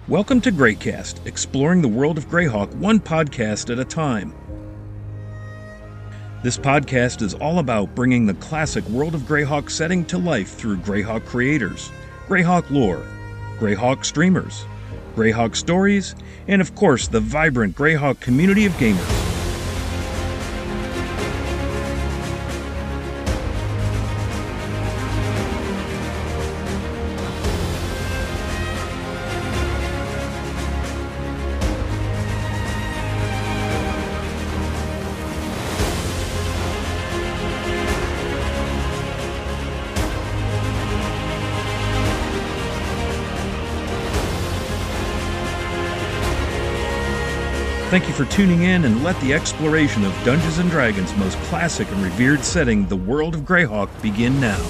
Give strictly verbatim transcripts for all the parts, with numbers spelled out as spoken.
Welcome to Greycast, exploring the world of Greyhawk one podcast at a time. This podcast is all about bringing the classic World of Greyhawk setting to life through Greyhawk creators, Greyhawk lore, Greyhawk streamers, Greyhawk stories, and of course the vibrant Greyhawk community of gamers. Thank you for tuning in, and let the exploration of Dungeons and Dragons' most classic and revered setting, the world of Greyhawk, begin now.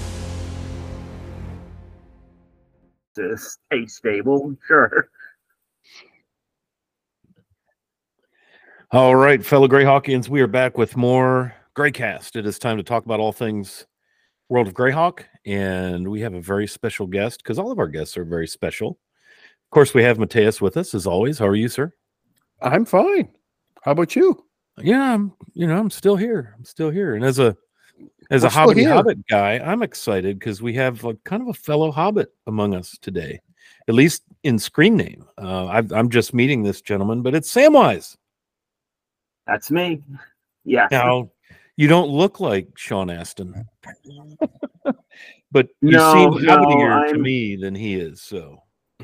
To stay stable, sure. All right, fellow Greyhawkians, we are back with more Greycast. It is time to talk about all things World of Greyhawk, and we have a very special guest, because all of our guests are very special. Of course, we have Mateus with us, as always. How are you, sir? I'm fine. How about you? Yeah, I'm. You know, I'm still here. I'm still here, and as a as We're a still Hobbit here. Hobbit guy, I'm excited because we have a, kind of a fellow Hobbit among us today, at least in screen name. Uh, I've, I'm just meeting this gentleman, but it's Samwise. That's me. Yeah. Now, you don't look like Sean Astin, but you No, seem no, hobbitier to I'm- me than he is. So,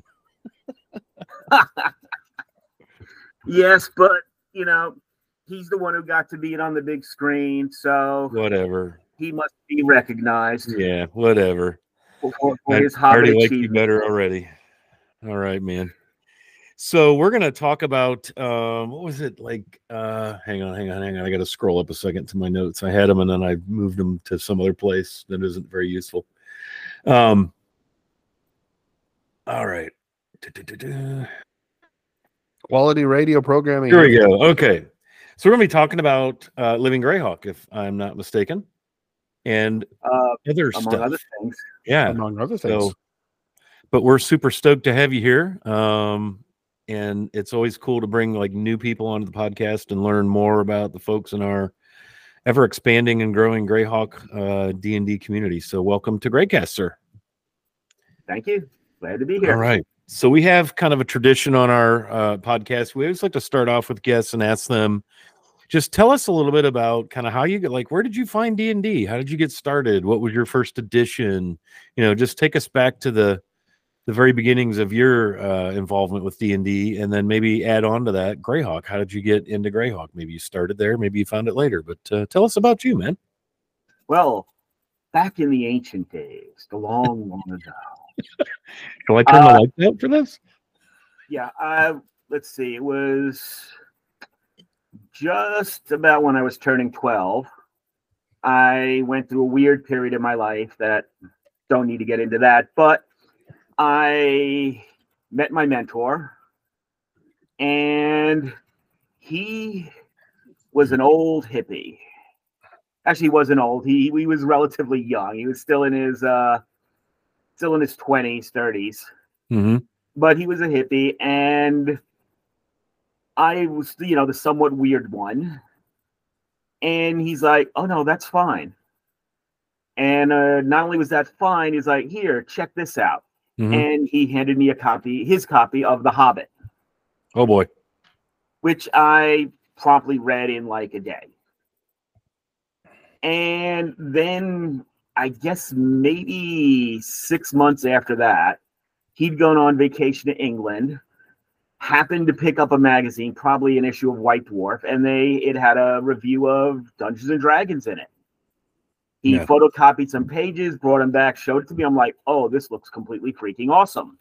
Yes, but you know, he's the one who got to be it on the big screen, so whatever. he must be recognized Yeah, whatever. for, for I his I Hobbit already like you achievement. better already. All right, man. So we're gonna talk about um, what was it like? Uh, hang on, hang on, hang on. I got to scroll up a second to my notes. I had them and then I moved them to some other place that isn't very useful. Um. All right. Du-du-du-du. Quality radio programming. Here we go. Okay. So we're gonna be talking about uh, Living Greyhawk, if I'm not mistaken, and Uh, other among stuff. other things. Yeah. Among other things. So, but we're super stoked to have you here. Um, and it's always cool to bring like new people onto the podcast and learn more about the folks in our ever expanding and growing Greyhawk uh, D and D community. So welcome to Greycast, sir. Thank you. Glad to be here. All right. So we have kind of a tradition on our uh, podcast. We always like to start off with guests and ask them, just tell us a little bit about kind of how you get, like, where did you find D and D? How did you get started? What was your first edition? You know, just take us back to the the very beginnings of your uh, involvement with D and D, and then maybe add on to that Greyhawk. How did you get into Greyhawk? Maybe you started there, maybe you found it later, but uh, tell us about you, man. Well, back in the ancient days, the long, long ago. Can I turn Uh, the lights out for this? Yeah, uh, let's see. It was just about when I was turning twelve. I went through a weird period in my life that don't need to get into that, but I met my mentor, and he was an old hippie. Actually, he wasn't old. He he was relatively young. He was still in his uh, still in his twenties, thirties. Mm-hmm. But he was a hippie, and I was, you know, the somewhat weird one. And he's like, "Oh no, that's fine." And uh, not only was that fine, he's like, "Here, check this out." Mm-hmm. And he handed me a copy, his copy of The Hobbit, Oh boy. which I promptly read in like a day. And then I guess maybe six months after that, he'd gone on vacation to England, happened to pick up a magazine, probably an issue of White Dwarf, and they it had a review of Dungeons and Dragons in it. He Yeah. photocopied some pages, brought them back, showed it to me. I'm like, oh, this looks completely freaking awesome.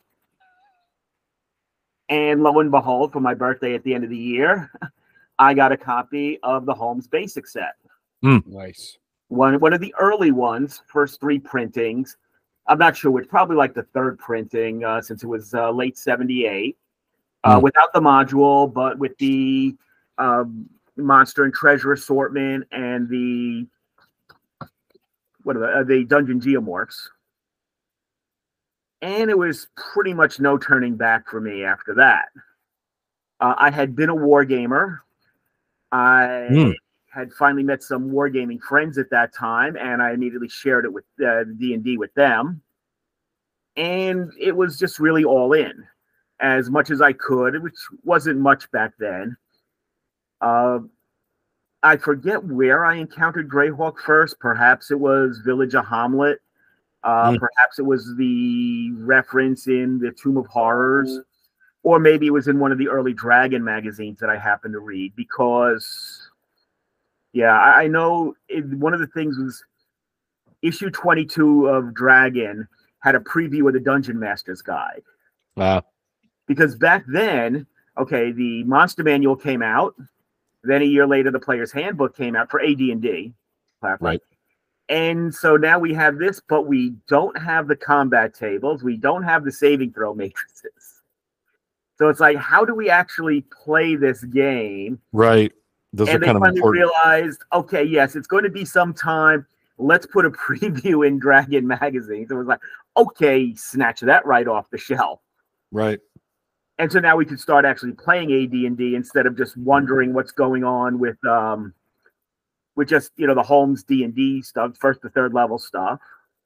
And lo and behold, for my birthday at the end of the year, I got a copy of the Holmes Basic set. Nice. One, one of the early ones, first three printings. I'm not sure which, probably like the third printing, uh, since it was uh, late seventy-eight. Uh, Mm. Without the module, but with the um, monster and treasure assortment and the what are the, uh, the dungeon geomorphs. And it was pretty much no turning back for me after that. Uh, I had been a war gamer. I mm. had finally met some wargaming friends at that time, and I immediately shared it with uh, D and D with them. And it was just really all in, as much as I could, which wasn't much back then. Uh, I forget where I encountered Greyhawk first. Perhaps it was Village of Hamlet. Uh, mm. Perhaps it was the reference in the Tomb of Horrors. Or maybe it was in one of the early Dragon magazines that I happened to read. Because, yeah, I, I know it, one of the things was issue twenty-two of Dragon had a preview of the Dungeon Master's Guide. Wow. Because back then, okay, the Monster Manual came out. Then a year later, the Player's Handbook came out for A D and D. Right. And so now we have this, but we don't have the combat tables. We don't have the saving throw matrices. So it's like, how do we actually play this game? Right. Those and are they kind of finally important. realized, okay, yes, it's going to be some time. Let's put a preview in Dragon magazines. It was like, okay, snatch that right off the shelf. Right. And so now we could start actually playing A D and D instead of just wondering what's going on with um, with just, you know, the Holmes D and D stuff, first to third level stuff.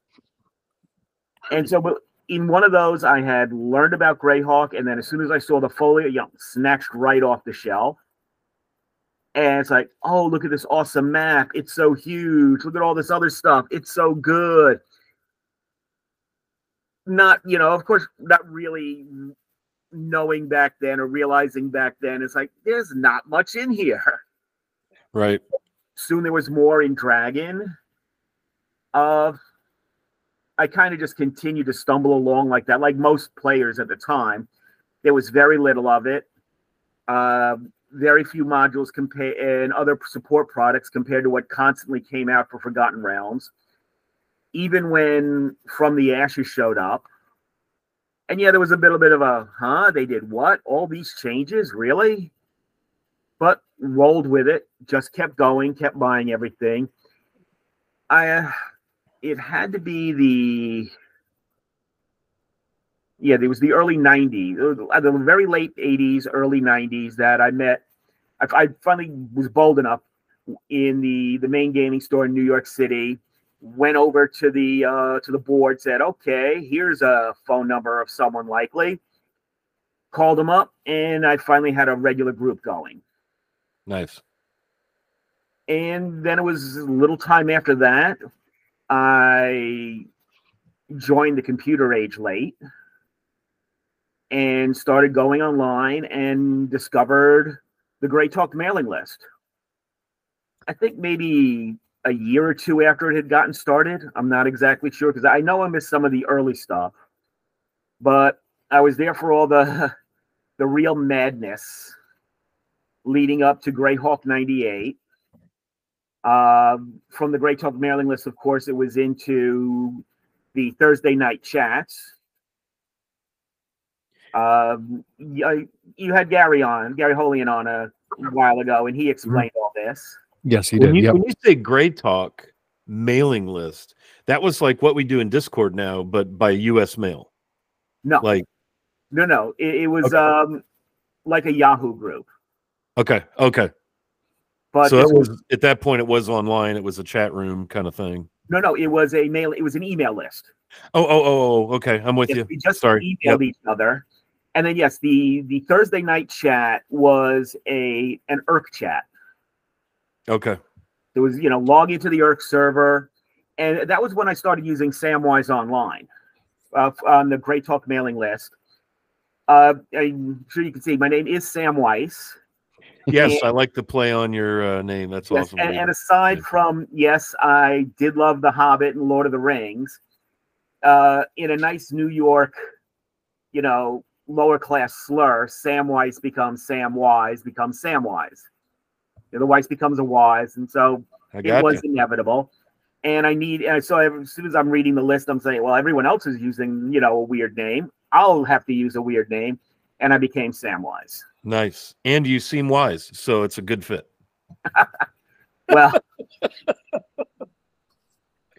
And so in one of those, I had learned about Greyhawk, and then as soon as I saw the folio, you know, snatched right off the shelf. And it's like, oh, look at this awesome map. It's so huge. Look at all this other stuff. It's so good. Not, you know, of course, not really knowing back then or realizing back then. It's like, there's not much in here. Right. Soon there was more in Dragon. Uh, I kind of just continued to stumble along like that, like most players at the time. There was very little of it. Uh, very few modules compare and other support products compared to what constantly came out for Forgotten Realms. Even when From the Ashes showed up. And yeah, there was a little bit of a, huh, they did what? All these changes? Really? But rolled with it, just kept going, kept buying everything. I, uh, it had to be the, yeah, there was the early nineties, the very late eighties, early nineties that I met. I, I finally was bold enough in the, the main gaming store in New York City, went over to the uh, to the board, said, okay, here's a phone number of someone likely. Called them up, and I finally had a regular group going. Nice. And then it was a little time after that, I joined the computer age late and started going online and discovered the Grey Talk mailing list. I think maybe a year or two after it had gotten started. I'm not exactly sure because I know I missed some of the early stuff, but I was there for all the the real madness leading up to Greyhawk ninety-eight. Uh, from the Grey Talk mailing list, of course, it was into the Thursday night chats. Um, you, you had Gary on, Gary Holian on a while ago, and he explained all this. Yes, he when did. You, yep. When you say Grey Talk mailing list, that was like what we do in Discord now, but by U S mail. No, like no, no. It, it was okay. um like a Yahoo group. Okay, okay. But so it was, was at that point it was online. It was a chat room kind of thing. No, no, it was a mail. It was an email list. Oh, oh, oh, oh okay. I'm with yes, you. We just Sorry. emailed yep. each other, and then yes, the the Thursday night chat was a an I R C chat. Okay. It was, you know, log into the I R C server, and that was when I started using Samwise Online uh, on the Grey Talk mailing list. Uh, I'm sure you can see my name is Samwise. Yes, and, I like to play on your uh, name. That's yes, awesome. And, and aside from, yes, I did love The Hobbit and Lord of the Rings, uh, in a nice New York, you know, lower class slur, Samwise becomes Samwise becomes Samwise. The Wise becomes a Wise, and so it was you. inevitable. And I need, and so as soon as I'm reading the list, I'm saying, well, everyone else is using, you know, a weird name. I'll have to use a weird name, and I became Samwise. Nice, and you seem wise, so it's a good fit. Well,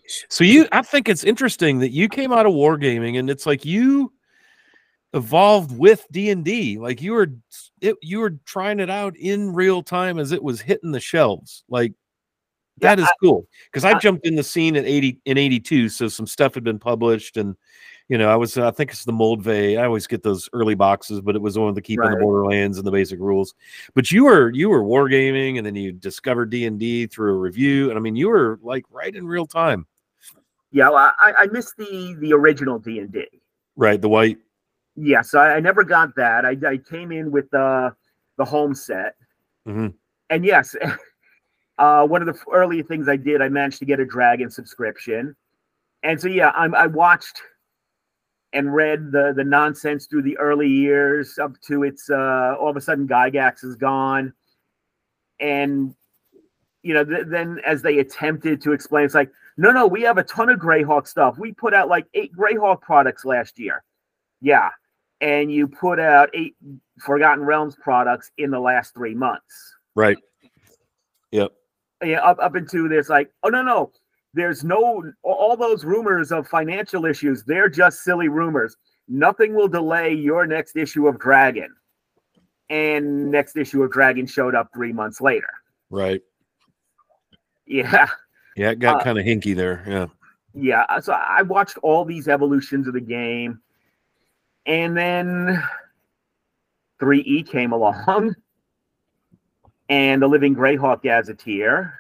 So you, I think it's interesting that you came out of wargaming, and it's like you evolved with D and D. Like you were, it, you were trying it out in real time as it was hitting the shelves. Like that Yeah, is I- cool because I, I- jumped in the scene at eighty in eighty-two, so some stuff had been published, and you know I was, I think it's the Moldvay. I always get those early boxes, but it was one of the Keep in the Right. Borderlands and the basic rules. But you were you were wargaming, and then you discovered D and D through a review, and I mean you were like right in real time. Yeah, well, I, I missed the the original D and D. Right, the white. Yes, I, I never got that. I, I came in with the the home set, Mhm. and yes, uh, one of the early things I did, I managed to get a Dragon subscription, and so yeah, I'm, I watched and read the the nonsense through the early years up to its. Uh, all of a sudden, Gygax is gone, and you know, th- then as they attempted to explain, it's like, no, no, we have a ton of Greyhawk stuff. We put out like eight Greyhawk products last year. Yeah. And you put out eight Forgotten Realms products in the last three months. Right. Yep. Yeah, up, up into this, like, oh, no, no. There's no, all those rumors of financial issues, they're just silly rumors. Nothing will delay your next issue of Dragon. And next issue of Dragon showed up three months later. Right. Yeah. Yeah, it got Uh, kind of hinky there. Yeah. Yeah. So I watched all these evolutions of the game. And then three E came along, and the Living Greyhawk Gazetteer.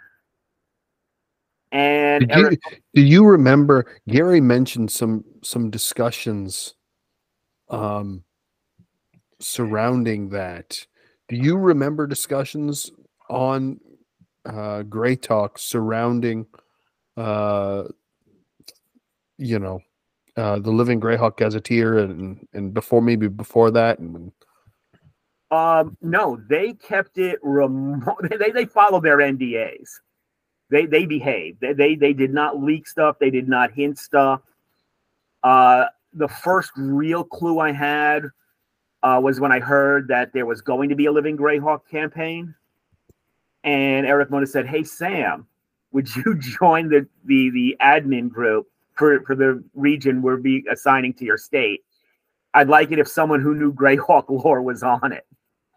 And Did you, Eric, do you remember Gary mentioned some some discussions um surrounding that? Do you remember discussions on uh Grey Talk surrounding uh you know uh the Living Greyhawk Gazetteer and and before maybe before that and um, no, they kept it remote. They they followed their N D As. They they behaved. They, they they did not leak stuff. They did not hint stuff. Uh, the first real clue I had uh, was when I heard that there was going to be a Living Greyhawk campaign, and Eric Mona said, "Hey Sam, would you join the the the admin group for for the region we're be assigning to your state? I'd like it if someone who knew Greyhawk lore was on it."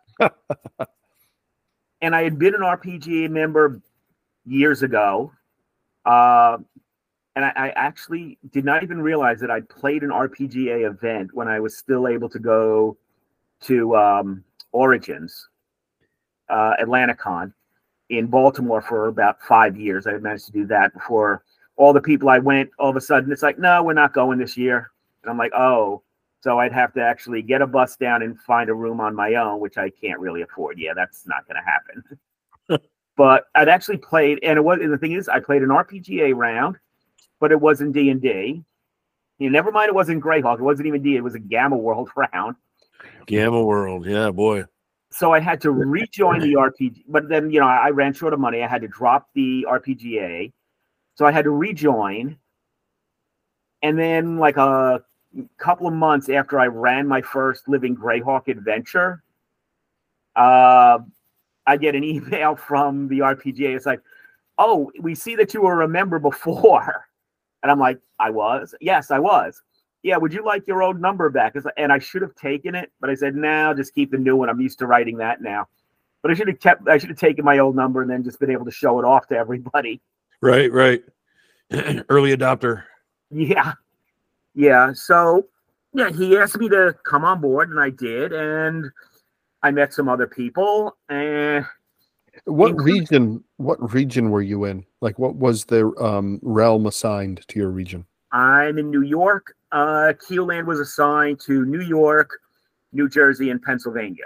And I had been an R P G A member years ago, uh, and I, I actually did not even realize that I played an R P G A event when I was still able to go to um, Origins, uh, AtlantaCon in Baltimore for about five years. I managed to do that before all the people I went, all of a sudden, it's like, no, we're not going this year. And I'm like, oh, so I'd have to actually get a bus down and find a room on my own, which I can't really afford. Yeah, that's not going to happen. But I'd actually played, and it was, and the thing is, I played an R P G A round, but it wasn't D and D. You know, never mind, it wasn't Greyhawk. It wasn't even D. It was a Gamma World round. Gamma World. Yeah, boy. So I had to rejoin the R P G. But then, you know, I ran short of money. I had to drop the R P G A. So I had to rejoin. And then, like a couple of months after I ran my first Living Greyhawk adventure, uh, I get an email from the R P G A. It's like, oh, we see that you were a member before. And I'm like, I was? Yes, I was. Yeah, would you like your old number back? It's like, and I should have taken it, but I said, no, just keep the new one. I'm used to writing that now. But I should have kept, I should have taken my old number and then just been able to show it off to everybody. Right, right. Early adopter. Yeah. Yeah. So, yeah, he asked me to come on board, and I did. And I met some other people. And what Inclu- region what region were you in? Like what was the um realm assigned to your region? I'm in New York. Uh, Keelland was assigned to New York, New Jersey, and Pennsylvania.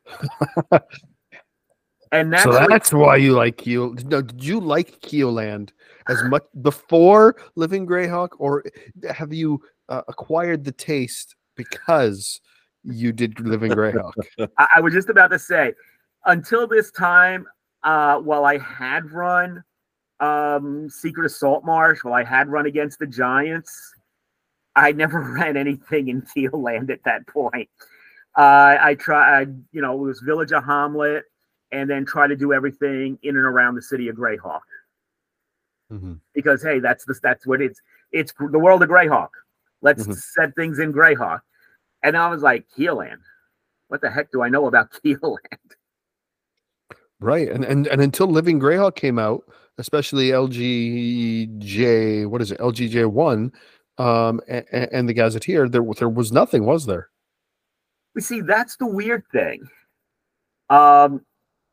And that's, So like- that's why you like Keel. No, did you like Keelland as much before Living Greyhawk, or have you uh, acquired the taste because you did Living Greyhawk? I, I was just about to say, until this time, uh, while I had run um, Secret of Saltmarsh, while I had run against the Giants, I never ran anything in Keelland at that point. Uh, I tried, you know, it was Village of Hamlet, and then try to do everything in and around the city of Greyhawk. Mhm. because hey, that's the that's what it's it's the world of Greyhawk. Let's Mhm. set things in Greyhawk. And I was like, Keelan, what the heck do I know about Keelan? Right. And, and and until Living Greyhawk came out, especially L G J, what is it, L G J one, um, and, and the Gazetteer, there there was nothing, was there? We see that's the weird thing. Um,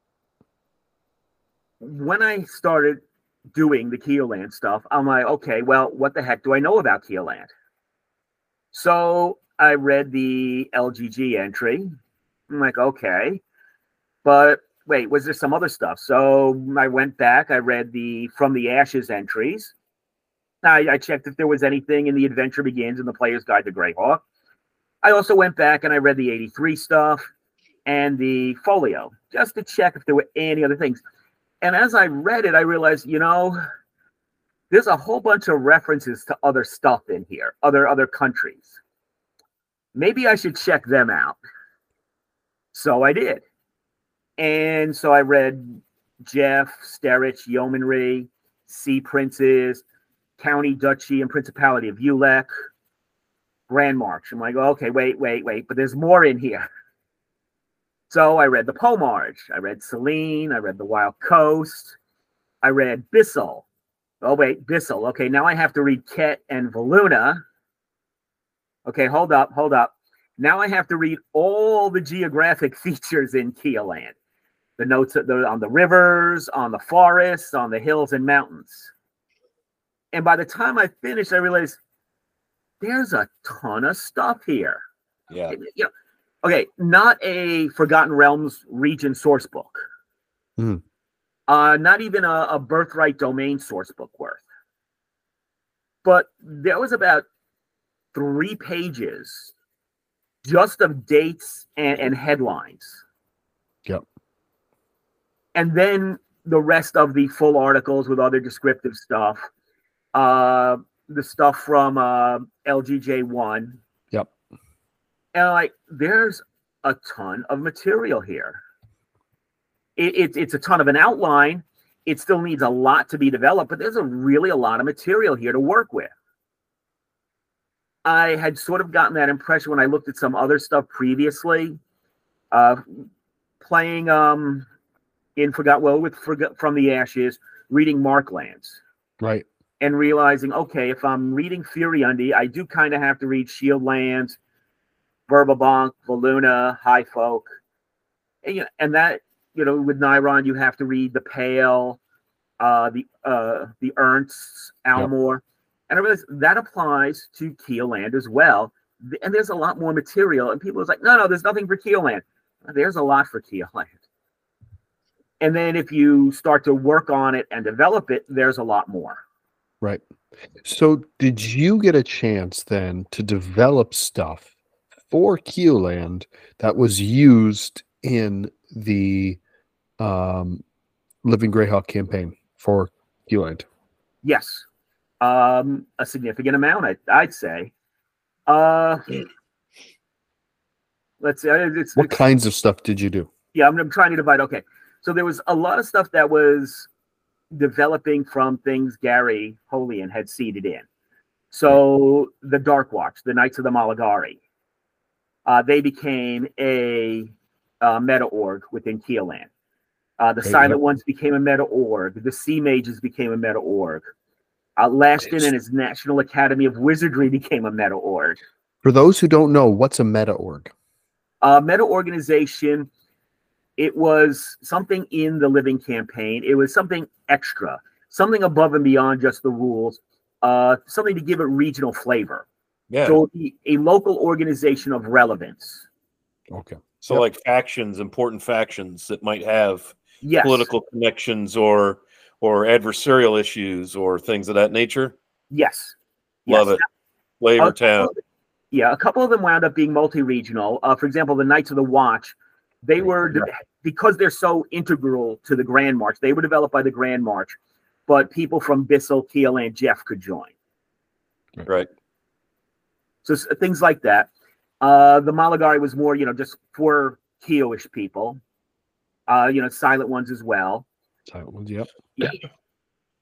when I started doing the Keelan stuff, I'm like, okay, well, what the heck do I know about Keelan? So I read the L G G entry. I'm like, okay, but wait, was there some other stuff? So I went back, I read the From the Ashes entries. I, I checked if there was anything in The Adventure Begins and The Player's Guide to Greyhawk. I also went back and I read the eighty-three stuff and the folio just to check if there were any other things. And as I read it, I realized, you know, there's a whole bunch of references to other stuff in here, other other countries. Maybe I should check them out. So I did. And so I read Jeff, Sterich, Yeomanry, Sea Princes, County, Duchy, and Principality of Ulek, Grand March. I'm like, okay, wait, wait, wait, but there's more in here. So I read the Pomarge. I read Selene. I read the Wild Coast. I read Bissell. Oh, wait, Bissell. Okay, now I have to read Ket and Voluna. Okay, hold up, hold up. Now I have to read all the geographic features in Keelan. The notes on the rivers, on the forests, on the hills and mountains. And by the time I finished, I realized there's a ton of stuff here. Yeah. You know, okay, not a Forgotten Realms region source book. Mm. Uh, not even a, a Birthright Domain source book worth. But there was about three pages just of dates and, and headlines. Yep. And then the rest of the full articles with other descriptive stuff. Uh, the stuff from uh, L G J one. Yep. And like, there's a ton of material here. It, it, it's a ton of an outline. It still needs a lot to be developed, but there's a really a lot of material here to work with. I had sort of gotten that impression when I looked at some other stuff previously. Uh, playing um, in Forgot well with Forgot From the Ashes, reading Marklands. Right. And realizing, okay, if I'm reading Furyundi, I do kind of have to read Shieldlands, Verbabank, Voluna, High Folk. And, you know, and that, you know, with Nyron, you have to read the Pale, uh, the uh, the Ernsts, Almor. Yep. And I realized that applies to Keeland as well. And there's a lot more material. And people are like, no, no, there's nothing for Keeland. There's a lot for Keeland. And then if you start to work on it and develop it, there's a lot more. Right. So did you get a chance then to develop stuff for Keeland that was used in the um, Living Greyhawk campaign for Keeland? Yes. Um, a significant amount, I, I'd say. Uh, let's see. It's, what it's, kinds of stuff did you do? Yeah, I'm, I'm trying to divide. Okay. So there was a lot of stuff that was developing from things Gary Holian had seeded in. So the Dark Watch, the Knights of the Malagari, uh, they became a uh, meta org within Keelan. Uh, the Okay, Silent yep. Ones became a meta org. The Sea Mages became a meta org. Uh, Lashton and his National Academy of Wizardry became a meta org. For those who don't know, what's a meta org? Uh, meta organization. It was something in the Living campaign. It was something extra, something above and beyond just the rules, uh, something to give it regional flavor. Yeah. So it would be a local organization of relevance. Okay. So Yep. like factions, important factions that might have Yes. political connections or or adversarial issues or things of that nature. Yes. Love yes. it. Flavor A town. couple of- Yeah, a couple of them wound up being multi-regional. Uh, for example, the Knights of the Watch, they were, de- because they're so integral to the Grand March, they were developed by the Grand March, but people from Bissell, Keel, and Jeff could join. Right. So s- things like that. Uh, the Malagari was more, you know, just for Keo-ish people. Uh, you know, Silent Ones as well. Silent Ones, yep. Yeah.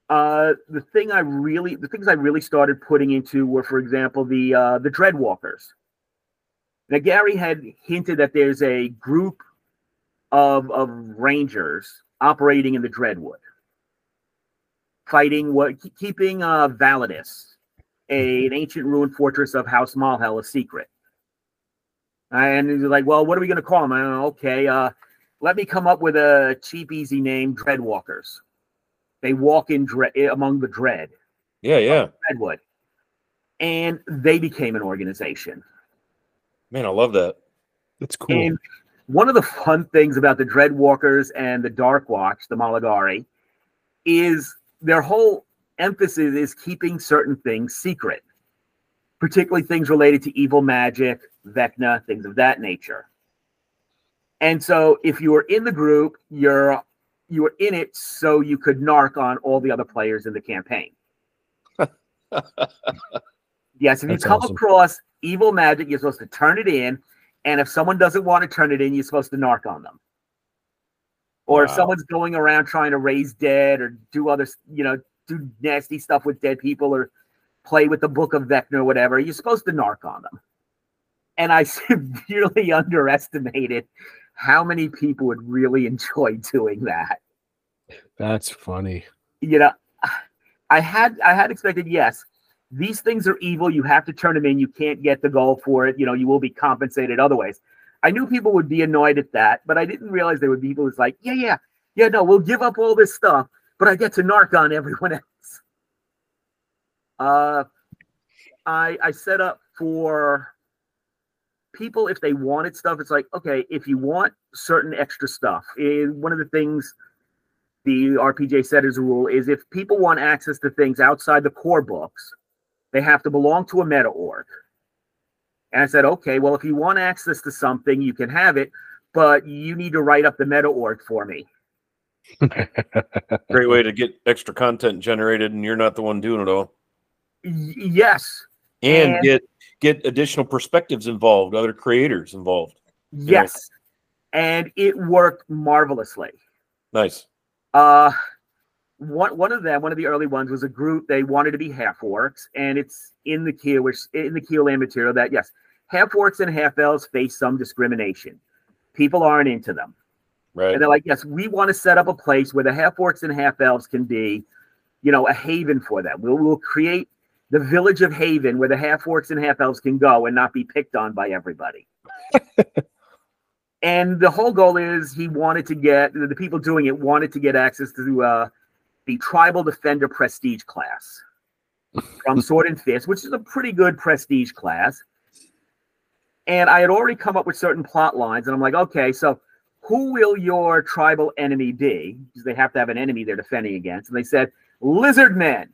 Uh, the thing I really, the things I really started putting into were, for example, the uh, the Dreadwalkers. Now, Gary had hinted that there's a group of of rangers operating in the Dreadwood, fighting what, keeping uh, Validus, a, an ancient ruined fortress of House Malhel, a secret. And he's like, well, what are we going to call them? I don't know, okay, uh, let me come up with a cheap, easy name, Dreadwalkers. They walk in dread, among the dread. Yeah, yeah. Dreadwood. And they became an organization. Man, I love that. That's cool. And one of the fun things about the Dreadwalkers and the Dark Watch, the Malagari, is their whole emphasis is keeping certain things secret, particularly things related to evil magic, Vecna, things of that nature. And so if you were in the group, you're you were in it so you could narc on all the other players in the campaign. Yes, if you That's come awesome. across evil magic, you're supposed to turn it in. And if someone doesn't want to turn it in, you're supposed to narc on them. Or if Wow. someone's going around trying to raise dead or do other, you know, do nasty stuff with dead people or play with the Book of Vecna or whatever, you're supposed to narc on them. And I severely underestimated how many people would really enjoy doing that. That's funny. You know, I had I had expected, yes, these things are evil. You have to turn them in. You can't get the gold for it. You know, you will be compensated other ways. I knew people would be annoyed at that, but I didn't realize there would be people who's like, yeah, yeah, yeah, no, we'll give up all this stuff, but I get to narc on everyone else. Uh, I I set up for people, if they wanted stuff, it's like, okay, if you want certain extra stuff, eh, one of the things the R P G said as a rule is if people want access to things outside the core books, they have to belong to a meta org. And I said, okay, well, if you want access to something, you can have it, but you need to write up the meta org for me. Great way to get extra content generated, and you're not the one doing it all. Y- yes. And, And- get get additional perspectives involved, other creators involved. Yes. And it worked marvelously. Nice. Uh, one one of them, one of the early ones, was a group. They wanted to be half orcs, and it's in the Keel, which in the Keel land material that yes, half orcs and half elves face some discrimination. People aren't into them, Right. and they're like, yes, we want to set up a place where the half orcs and half elves can be, you know, a haven for them. We'll we'll create the village of Haven where the half orcs and half elves can go and not be picked on by everybody. And the whole goal is he wanted to get, the people doing it wanted to get access to uh, the Tribal Defender Prestige class from Sword and Fist, which is a pretty good prestige class. And I had already come up with certain plot lines, and I'm like, okay, so who will your tribal enemy be? Because they have to have an enemy they're defending against. And they said, Lizard Men.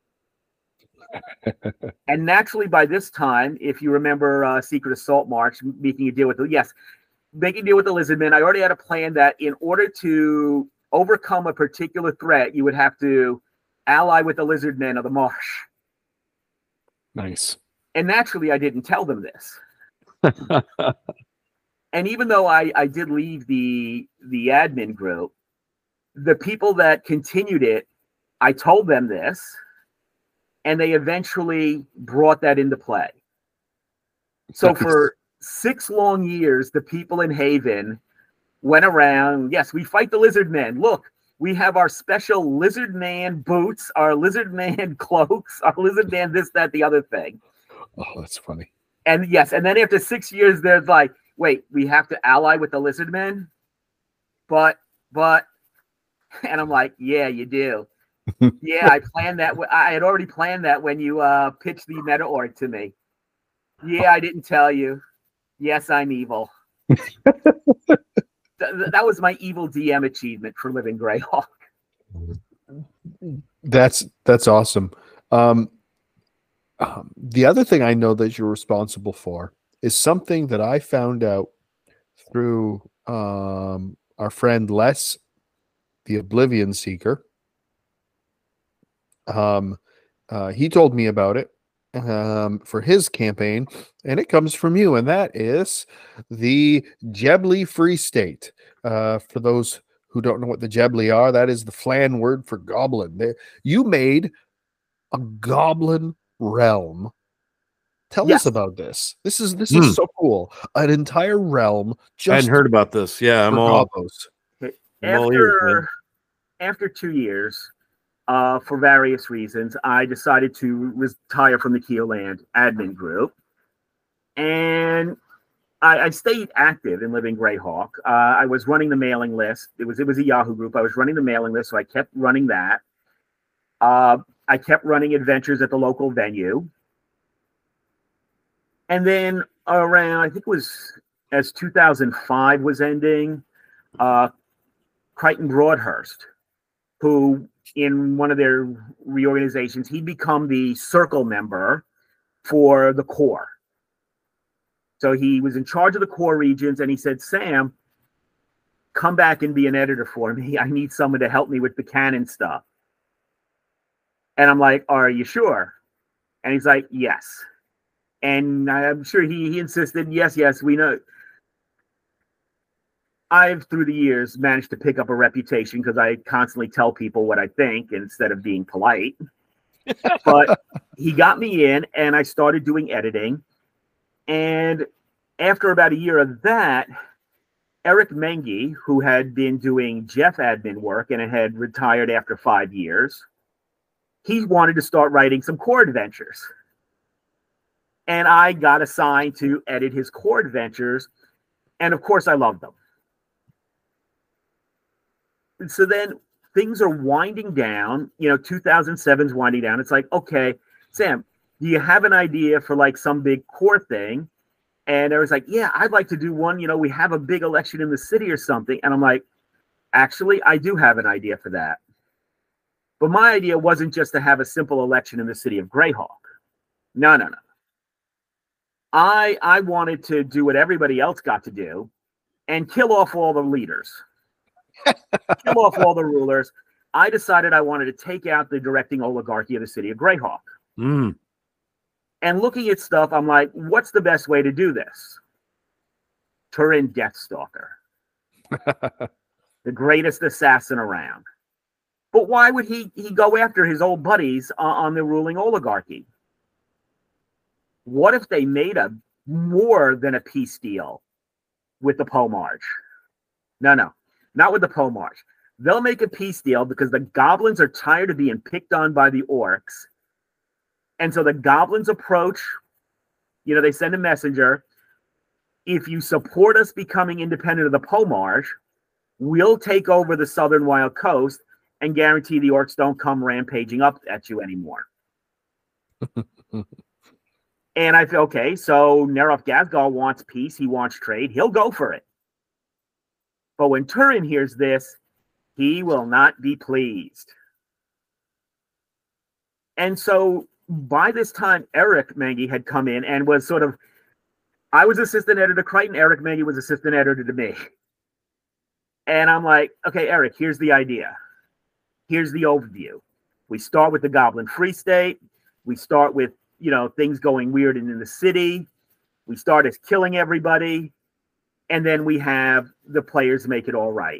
And naturally, by this time, if you remember uh, Secret Assault March, making a deal with the, yes, making a deal with the Lizard Men, I already had a plan that in order to overcome a particular threat, you would have to ally with the Lizard Men of the Marsh. Nice. And naturally, I didn't tell them this. And even though I, I did leave the the admin group, the people that continued it, I told them this, and they eventually brought that into play. So Nice. for six long years, the people in Haven went around, yes, we fight the Lizard Men. Look, we have our special Lizard Man boots, our Lizard Man cloaks, our Lizard Man this, that, the other thing. Oh, that's funny. And yes, and then after six years, they're like, wait, we have to ally with the Lizard Men? But, but, and I'm like, yeah, you do. Yeah, I planned that. w- I had already planned that when you uh, pitched the meta org to me. Yeah, I didn't tell you. Yes, I'm evil. Th- th- that was my evil D M achievement for Living Greyhawk. That's that's awesome. Um, um, the other thing I know that you're responsible for is something that I found out through um, our friend Les, the Oblivion Seeker. Um, uh, he told me about it um, for his campaign, and it comes from you, and that is the Jebly Free State. Uh, for those who don't know what the Gebli are, that is the Flan word for goblin. They, you made a goblin realm. Tell Yes. us about this. This is this Hmm. is so cool. An entire realm I just hadn't heard about this. Yeah, I'm for all, goblins. I'm all ears, man. After after two years, uh, for various reasons, I decided to retire from the Keoland admin group, and I, I stayed active in Living Greyhawk. Uh, I was running the mailing list. It was it was a Yahoo group. I was running the mailing list, so I kept running that. Uh, I kept running adventures at the local venue. And then around, I think it was as two thousand five was ending, uh, Crichton Broadhurst, who in one of their reorganizations, he'd become the circle member for the core. So he was in charge of the core regions, and he said, Sam, come back and be an editor for me. I need someone to help me with the canon stuff. And I'm like, are you sure? And he's like, yes. And I'm sure he, he insisted, yes, yes, we know. I've, through the years, managed to pick up a reputation because I constantly tell people what I think instead of being polite. But he got me in, and I started doing editing. And after about a year of that, Eric Mengi, who had been doing Jeff admin work and had retired after five years, he wanted to start writing some core adventures. And I got assigned to edit his core adventures. And of course, I loved them. And so then things are winding down. You know, two thousand seven is winding down. It's like, okay, Sam, do you have an idea for like some big core thing? And I was like, yeah, I'd like to do one. You know, we have a big election in the city or something. And I'm like, actually, I do have an idea for that. But my idea wasn't just to have a simple election in the city of Greyhawk. No, no, no. I I wanted to do what everybody else got to do and kill off all the leaders. Kill off all the rulers. I decided I wanted to take out the directing oligarchy of the city of Greyhawk. Mm. And looking at stuff, I'm like, what's the best way to do this? Turin Deathstalker. The greatest assassin around. But why would he, he go after his old buddies uh, on the ruling oligarchy? What if they made a more than a peace deal with the Pomarch? No, no, not with the Pomarch. They'll make a peace deal because the goblins are tired of being picked on by the orcs. And so the goblins approach, you know, they send a messenger. If you support us becoming independent of the Pomarch, we'll take over the southern wild coast and guarantee the orcs don't come rampaging up at you anymore. And I feel, okay, so Neroth Ghazghkull wants peace. He wants trade. He'll go for it. But when Turin hears this, he will not be pleased. And so by this time, Eric Mengi had come in and was sort of, I was assistant editor to Crichton. Eric Mengi was assistant editor to me. And I'm like, okay, Eric, here's the idea. Here's the overview. We start with the Goblin Free State. We start with, you know, things going weird in, in the city. We start as killing everybody. And then we have the players make it all right.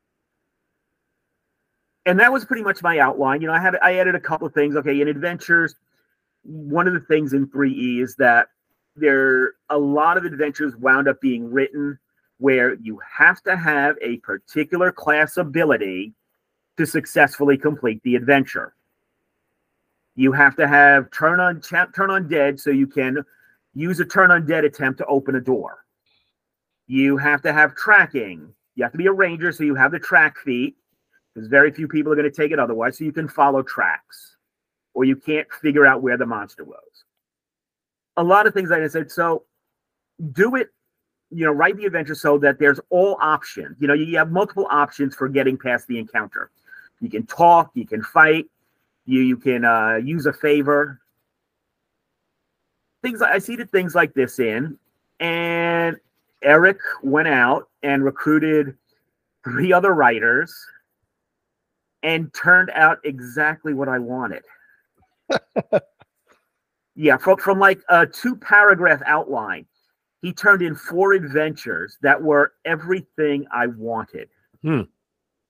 And that was pretty much my outline. You know, I had I added a couple of things. Okay, in adventures, one of the things in three E is that there a lot of adventures wound up being written where you have to have a particular class ability to successfully complete the adventure. You have to have turn on turn on dead so you can use a turn on dead attempt to open a door. You have to have tracking. You have to be a ranger so you have the track feet, because very few people are going to take it otherwise, so you can follow tracks, or you can't figure out where the monster was. A lot of things like I said, so do it, you know, write the adventure so that there's all options. You know, you have multiple options for getting past the encounter. You can talk, you can fight, you you can uh, use a favor. Things like, I seeded things like this in, and Eric went out and recruited three other writers and turned out exactly what I wanted. Yeah, from, from like a two paragraph outline, he turned in four adventures that were everything I wanted. Hmm.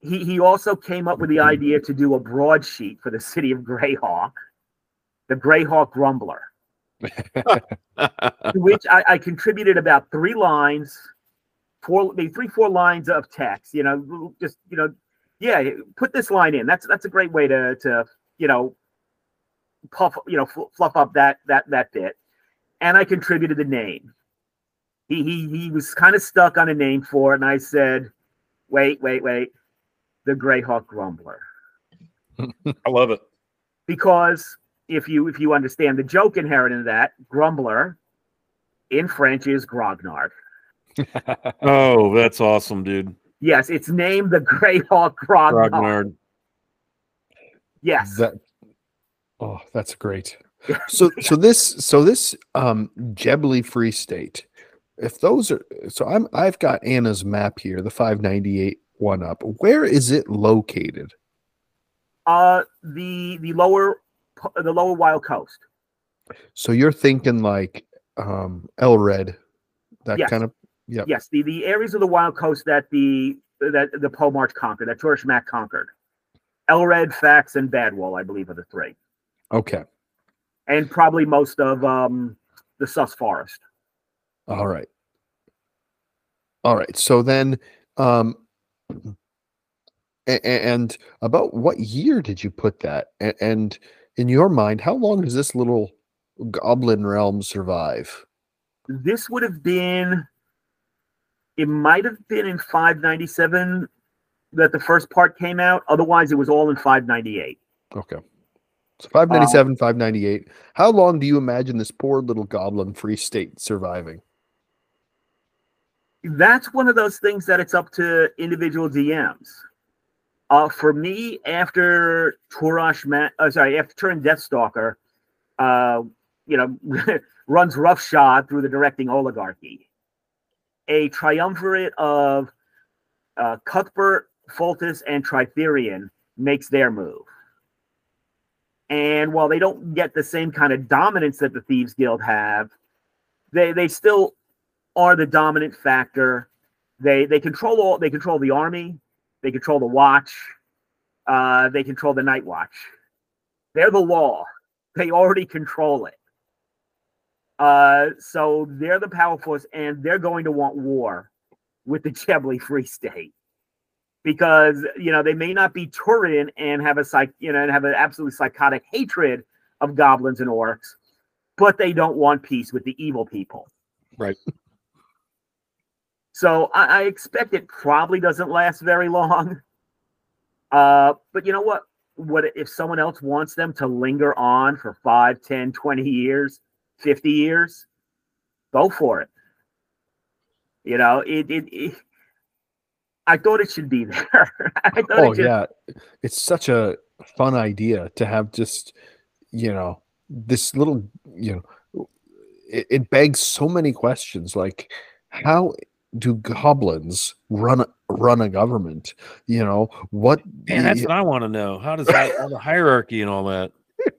he, he also came up with the idea to do a broadsheet for the city of Greyhawk, the Greyhawk Grumbler, to which I, I contributed about three lines, four, maybe three, four lines of text. You know, just you know, yeah, put this line in. That's that's a great way to to you know, puff you know fluff up that that that bit. And I contributed the name. He he he was kind of stuck on a name for it, and I said, "Wait, wait, wait, the Greyhawk Grumbler." I love it. Because if you if you understand the joke inherent in that, Grumbler in French is grognard. Oh, that's awesome, dude. Yes, it's named the Greyhawk Grognard. Grognard. Yes. That. Oh, that's great. So, so this, so this um, Gebly Free State. If those are, so I'm, I've got Anna's map here, the five ninety-eight one up. Where is it located? Uh, the the lower the lower Wild Coast. So you're thinking like um, Elred, that Yes. kind of. Yeah. Yes, the, the areas of the Wild Coast that the that the Poe March conquered, that Tourish Mac conquered. Elred, Fax, and Badwall, I believe, are the three. Okay. And probably most of um, the Sus Forest. All right. All right. So then, um, and, and about what year did you put that? And, and in your mind, how long does this little goblin realm survive? This would have been, it might have been in five ninety-seven that the first part came out. Otherwise, it was all in five ninety-eight. Okay. So five ninety-seven, um, five ninety-eight. How long do you imagine this poor little goblin free state surviving? That's one of those things that it's up to individual D Ms. Uh, for me, after Turash, Ma- uh, sorry, after Turin Deathstalker, uh, you know, runs roughshod through the directing oligarchy, a triumvirate of uh, Cuthbert, Foltest, and Tritherian makes their move. And while they don't get the same kind of dominance that the Thieves Guild have, they they still are the dominant factor. They they control all. They control the army. They control the watch. Uh, they control the night watch. They're the law. They already control it. Uh, so they're the power force, and they're going to want war with the Gebly Free State. Because, you know, they may not be Turin and have a psych, you know, and have an absolutely psychotic hatred of goblins and orcs, but they don't want peace with the evil people. Right. So I, I expect it probably doesn't last very long. Uh, but you know what? What if someone else wants them to linger on for five, ten, twenty years, fifty years? Go for it. You know, it, it, it I thought it should be there. I thought oh, it should... yeah. It's such a fun idea to have just, you know, this little, you know, it, it begs so many questions. Like, how do goblins run run a government? You know, what? Man, that's what I want to know. How does that, all the hierarchy and all that?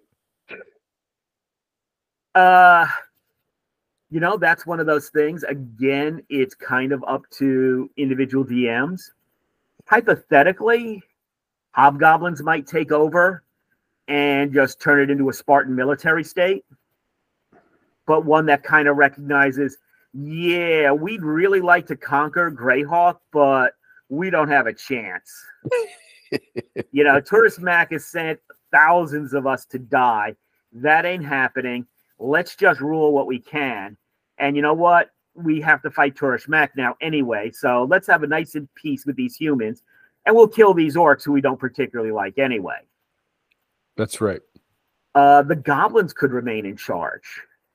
Uh, you know, that's one of those things. Again, it's kind of up to individual D Ms. Hypothetically, hobgoblins might take over and just turn it into a Spartan military state, but one that kind of recognizes, yeah, we'd really like to conquer Greyhawk, but we don't have a chance. You know, Tourish Mac has sent thousands of us to die. That ain't happening. Let's just rule what we can. And you know what? We have to fight Tourish Mac now anyway. So let's have a nice peace with these humans, and we'll kill these orcs who we don't particularly like anyway. That's right. Uh, the goblins could remain in charge.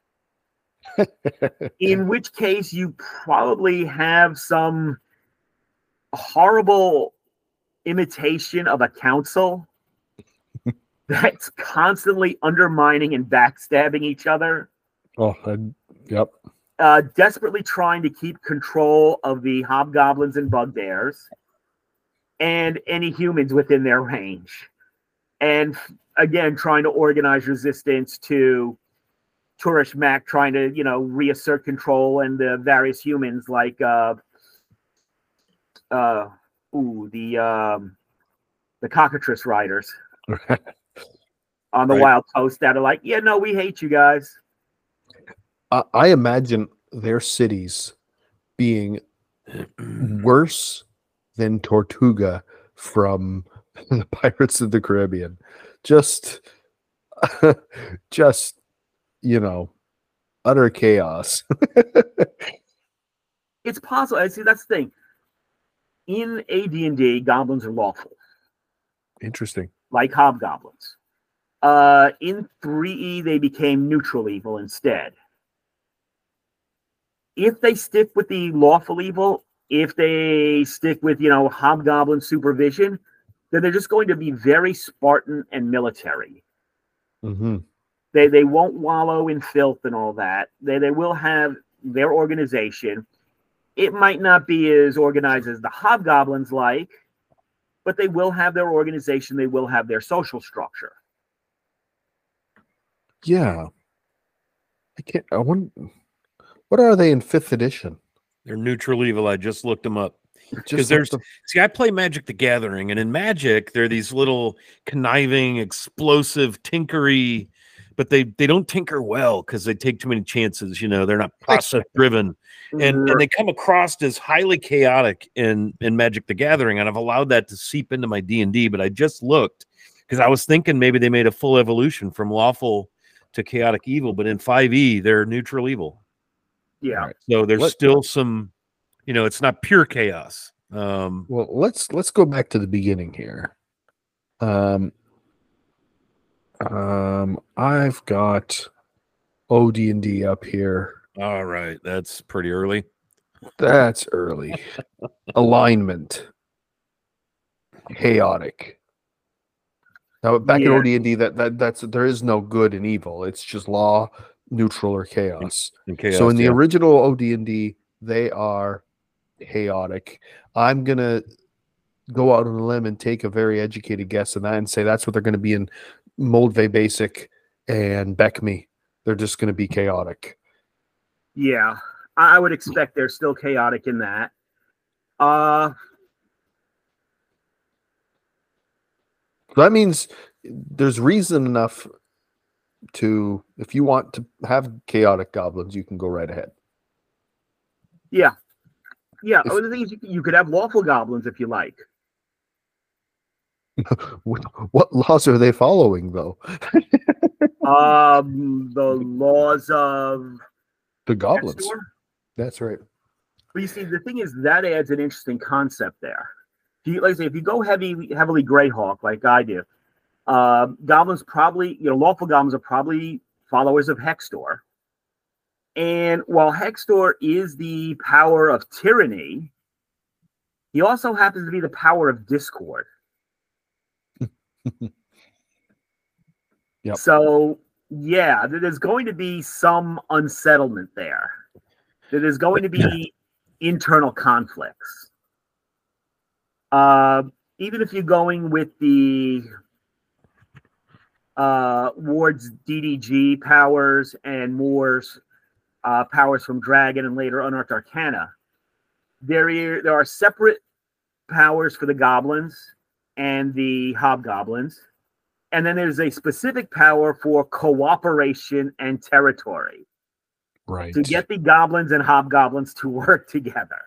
In which case, you probably have some horrible imitation of a council that's constantly undermining and backstabbing each other. Oh, I, yep. Uh, desperately trying to keep control of the hobgoblins and bugbears and any humans within their range. And again, trying to organize resistance to Tourish Mac, trying to, you know, reassert control, and the various humans like, uh, uh, ooh, the, um, the cockatrice riders on the Right. Wild Coast that are like, yeah, no, we hate you guys. I, I imagine their cities being worse than Tortuga from the Pirates of the Caribbean. Just, just, you know, utter chaos. It's possible. I see, that's the thing. In A D and D, goblins are lawful, Interesting. like hobgoblins. Uh, in three E, they became neutral evil instead. If they stick with the lawful evil, if they stick with, you know, hobgoblin supervision, then they're just going to be very Spartan and military. Mm-hmm. They they won't wallow in filth and all that. They they will have their organization. It might not be as organized as the hobgoblins like, but they will have their organization. They will have their social structure. Yeah. I can't. I wonder. What are they in fifth edition? They're neutral evil. I just looked them up. Because Just there's like see, I play Magic the Gathering, and in Magic, there are these little conniving, explosive, tinkery, but they they don't tinker well because they take too many chances. You know, they're not process driven, and and they come across as highly chaotic in in Magic the Gathering, and I've allowed that to seep into my D and D. But I just looked because I was thinking maybe they made a full evolution from lawful to chaotic evil, but in five E, they're neutral evil. Yeah. Right. So there's What- still some, you know, it's not pure chaos. Um, Well, let's let's go back to the beginning here. Um, um, I've got O D and D up here. all right, that's pretty early. That's early. Alignment. Chaotic. Now back in Yeah. O D and D, that that that's there is no good and evil. It's just law, neutral, or chaos. In chaos, So in the yeah. original O D and D, they are chaotic. I'm gonna go out on a limb and take a very educated guess on that and say that's what they're going to be in Moldvay Basic and Beckme. They're just going to be chaotic. Yeah. I I would expect they're still chaotic in that. Uh, So that means there's reason enough to, if you want to have chaotic goblins, you can go right ahead. yeah. Yeah. If- Oh, the thing is, you, you could have lawful goblins if you like. What what laws are they following, though? Um, the laws of The goblins. Hextor. That's right. But you see, the thing is, that adds an interesting concept there. If you, like I say, if you go heavy, heavily Greyhawk like I do, uh, goblins probably, you know, lawful goblins are probably followers of Hextor. And while Hextor is the power of tyranny, he also happens to be the power of discord. Yep. So, yeah, there- there's going to be some unsettlement there. There- There's going to be internal conflicts. Uh, even if you're going with the uh, Ward's D D G powers and Moore's uh, powers from Dragon and later Unearthed Arcana, there are, there are separate powers for the goblins and the hobgoblins. And then there's a specific power for cooperation and territory Right. to get the goblins and hobgoblins to work together.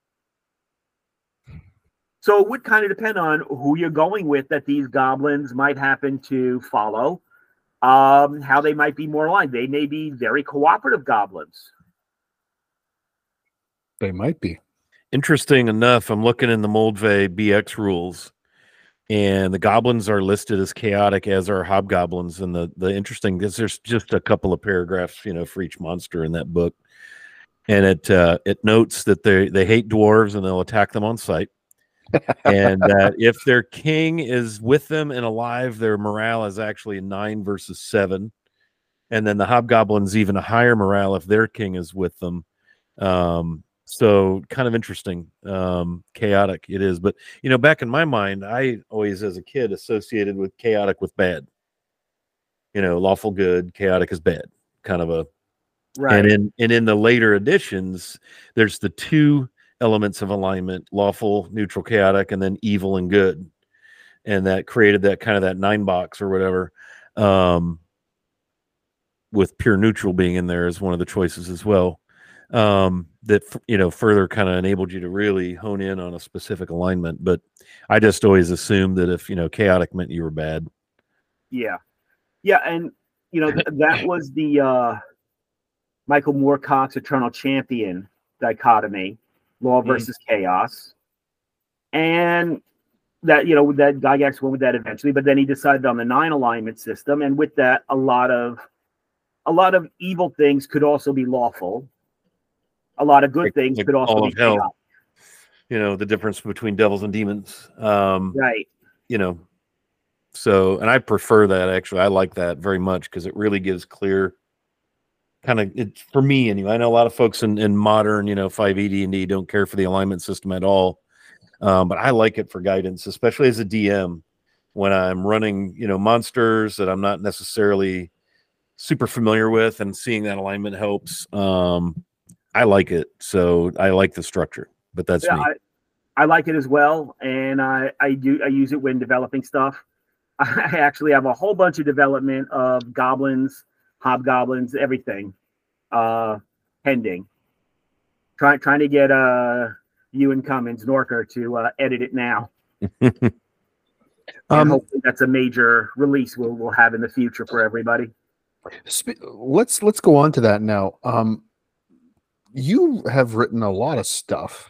So it would kind of depend on who you're going with that these goblins might happen to follow, um, how they might be more aligned. They may be very cooperative goblins. They might be. Interesting enough, I'm looking in the Moldvay B X rules, and the goblins are listed as chaotic, as are hobgoblins. And the the interesting is there's just a couple of paragraphs, you know, for each monster in that book, and it uh, it notes that they they hate dwarves and they'll attack them on sight, and that if their king is with them and alive, their morale is actually a nine versus seven, and then the hobgoblins even a higher morale if their king is with them. Um, So kind of interesting, um, chaotic it is. But, you know, back in my mind, I always, as a kid, associated with chaotic with bad. You know, lawful good, chaotic is bad, kind of a. Right. And in and in the later editions, there's the two elements of alignment: lawful, neutral, chaotic, and then evil and good. and that created that kind of that nine box or whatever. Um, with pure neutral being in there as one of the choices as well. Um, that, you know, further kind of enabled you to really hone in on a specific alignment. But I just always assumed that if, you know, chaotic meant you were bad. Yeah. Yeah. And, you know, th- that was the uh, Michael Moorcock's Eternal Champion dichotomy, law versus mm. chaos. And that, you know, that Gygax went with that eventually, but then he decided on the nine alignment system. And with that, a lot of, a lot of evil things could also be lawful. A lot of good like, things like could also be hell. chaotic. You know, the difference between devils and demons. Um, right. You know, so, and I prefer that actually. I like that very much because it really gives clear kind of, it, for me anyway. I know a lot of folks in, in modern, you know, five E D and D don't care for the alignment system at all. Um, but I like it for guidance, especially as a D M when I'm running, you know, monsters that I'm not necessarily super familiar with, and seeing that alignment helps. Um, I like it. So I like the structure, but that's yeah, me. I, I like it as well. And I, I do, I use it when developing stuff. I actually have a whole bunch of development of goblins, hobgoblins, everything, uh, pending. Trying, trying to get, uh, Ewan Cummins, Norker, to uh, edit it now. And um, hopefully that's a major release we'll, we'll have in the future for everybody. Let's let's go on to that now. Um, you have written a lot of stuff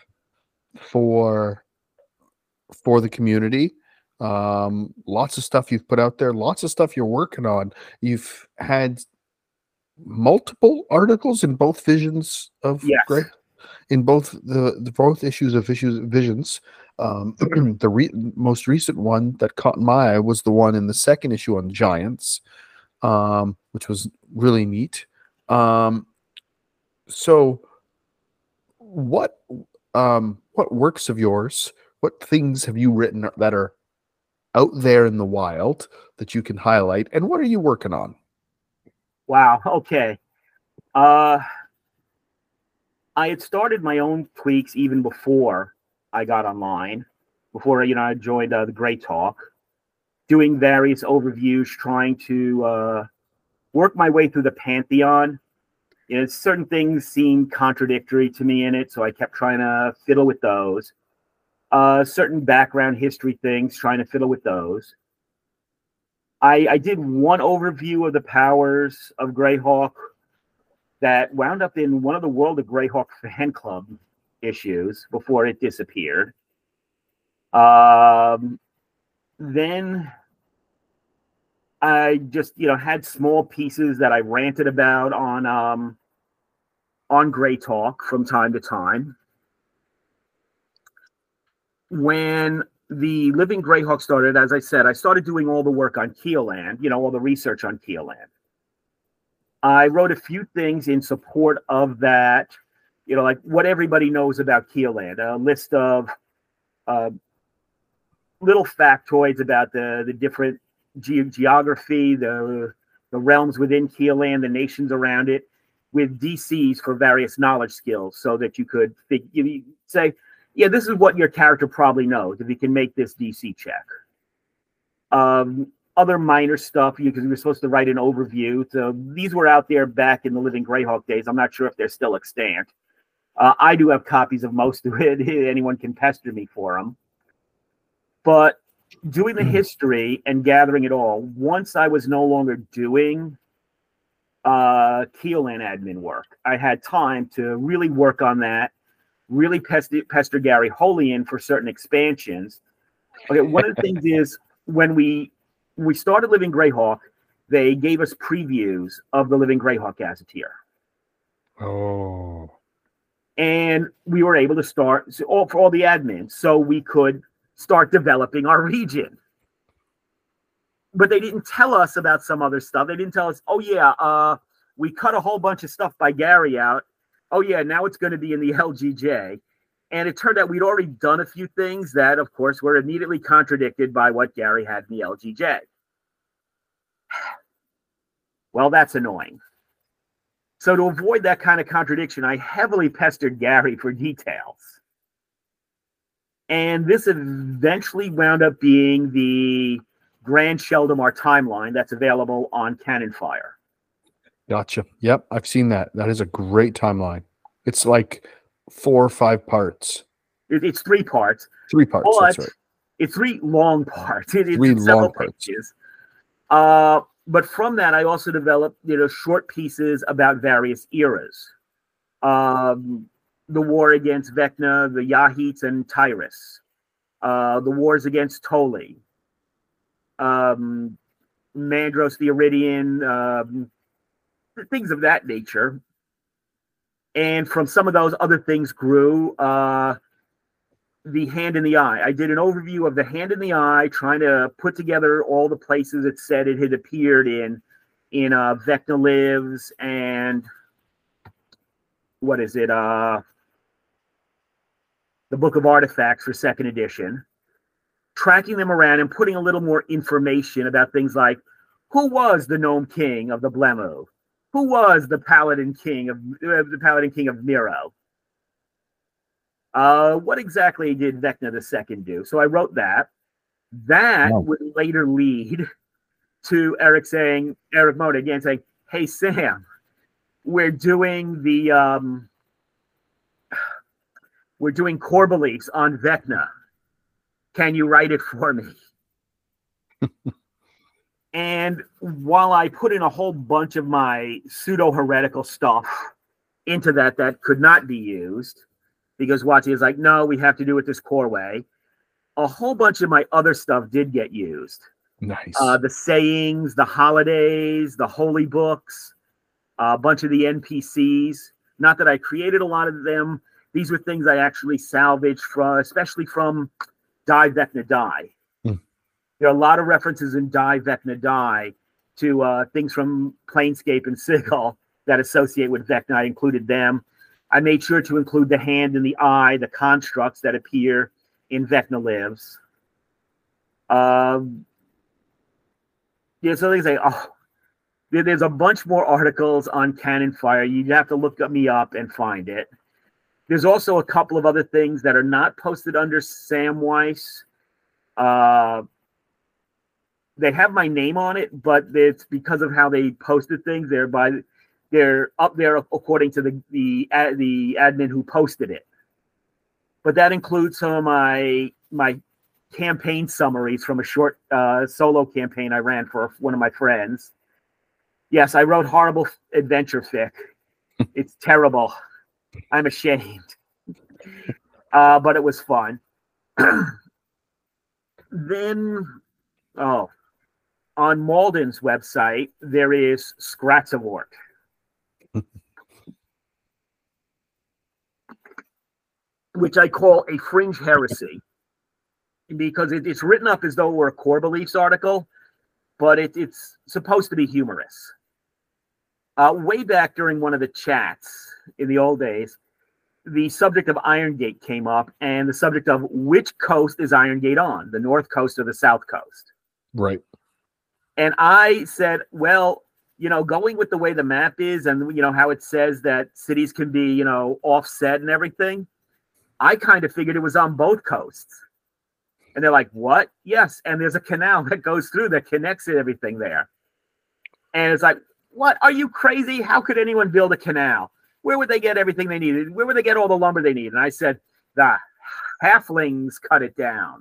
for for the community. Um, lots of stuff you've put out there. Lots of stuff you're working on. You've had multiple articles in both visions of yes. Grey, in both the, the both issues of issues visions. Um, the re- most recent one that caught my eye was the one in the second issue on giants. Um, which was really neat. Um, so what, um, what works of yours, what things have you written that are out there in the wild that you can highlight, and what are you working on? Wow. Okay. Uh, I had started my own tweaks even before I got online, before, you know, I joined uh, the Grey Talk, doing various overviews, trying to uh, work my way through the Pantheon. You know, certain things seemed contradictory to me in it, so I kept trying to fiddle with those. Uh, certain background history things, trying to fiddle with those. I, I did one overview of the powers of Greyhawk that wound up in one of the World of Greyhawk fan club issues before it disappeared. Um, then I just, you know, had small pieces that I ranted about on um, on Grey Talk from time to time. When the Living Greyhawk started, as I said, I started doing all the work on Keeland, you know, all the research on Keeland. I wrote a few things in support of that, you know, like what everybody knows about Keeland, a list of uh, little factoids about the, the different ge- geography, the, the realms within Keeland, the nations around it, with D Cs for various knowledge skills so that you could think, you say, yeah, this is what your character probably knows if you can make this D C check. Um, other minor stuff, because we were supposed to write an overview. So these were out there back in the Living Greyhawk days. I'm not sure if they're still extant. Uh, I do have copies of most of it. Anyone can pester me for them. But doing the history and gathering it all, once I was no longer doing uh, Keeland admin work, I had time to really work on that, really pester, pester Gary Holian for certain expansions. Okay, one of the things is when we we started Living Greyhawk, they gave us previews of the Living Greyhawk Gazetteer. Oh. And we were able to start so all, for all the admins, so we could start developing our region. But they didn't tell us about some other stuff. They didn't tell us, oh yeah, uh, we cut a whole bunch of stuff by Gary out. Oh yeah, now it's going to be in the L G J. And it turned out we'd already done a few things that, of course, were immediately contradicted by what Gary had in the L G J. Well, that's annoying. So to avoid that kind of contradiction, I heavily pestered Gary for details. And this eventually wound up being the Grand Sheldamar timeline that's available on Cannon Fire. Gotcha. Yep, I've seen that. That is a great timeline. It's like four or five parts. It, it's three parts. Three parts, but that's right. It's three long parts. It, it's Three several long parts. pages. Uh, but from that, I also developed, you know, short pieces about various eras. Um, the war against Vecna, the Yahites, and Tyrus. Uh, the wars against Toli. Um, Mandros the Iridian, um, things of that nature. And from some of those, other things grew. Uh, the Hand in the Eye. I did an overview of the Hand in the Eye, trying to put together all the places it said it had appeared in, in uh, Vecna Lives and what is it? Uh, the Book of Artifacts for second edition. Tracking them around and putting a little more information about things like who was the Gnome King of the Blemu? Who was the Paladin King of uh, the Paladin King of Nero? Uh, what exactly did Vecna the Second do? So I wrote that. That Wow. would later lead to Eric saying, Eric Mona again saying, "Hey Sam, we're doing the um, we're doing core beliefs on Vecna. Can you write it for me?" And while I put in a whole bunch of my pseudo-heretical stuff into that that could not be used, because Watsi is like, no, we have to do it this core way, a whole bunch of my other stuff did get used. Nice. Uh, the sayings, the holidays, the holy books, a bunch of the N P Cs. Not that I created a lot of them. These were things I actually salvaged from, especially from Die Vecna Die. Hmm. There are a lot of references in Die Vecna Die to uh, things from Planescape and Sigil that associate with Vecna. I included them. I made sure to include the Hand and the Eye, the constructs that appear in Vecna Lives. Um, yeah, so they say, oh, there, there's a bunch more articles on Cannon Fire. You'd have to look me up and find it. There's also a couple of other things that are not posted under Samwise. Uh, they have my name on it, but it's because of how they posted things. They're by, they're up there according to the the the admin who posted it. But that includes some of my my campaign summaries from a short uh, solo campaign I ran for one of my friends. Yes, I wrote horrible adventure fic. It's terrible. I'm ashamed. Uh, but it was fun. Then, oh, on Malden's website, there is Scratzavort. Which I call a fringe heresy. Because it, it's written up as though it were a core beliefs article, but it, it's supposed to be humorous. Uh, way back during one of the chats in the old days, the subject of Iron Gate came up, and the subject of which coast is Iron Gate on, the North Coast or the South Coast? Right. And I said, well, you know, going with the way the map is and, you know, how it says that cities can be, you know, offset and everything, I kind of figured it was on both coasts. And they're like, what? Yes. And there's a canal that goes through that connects everything there. And it's like, what? Are you crazy? How could anyone build a canal? Where would they get everything they needed? Where would they get all the lumber they need? And I said, the halflings cut it down.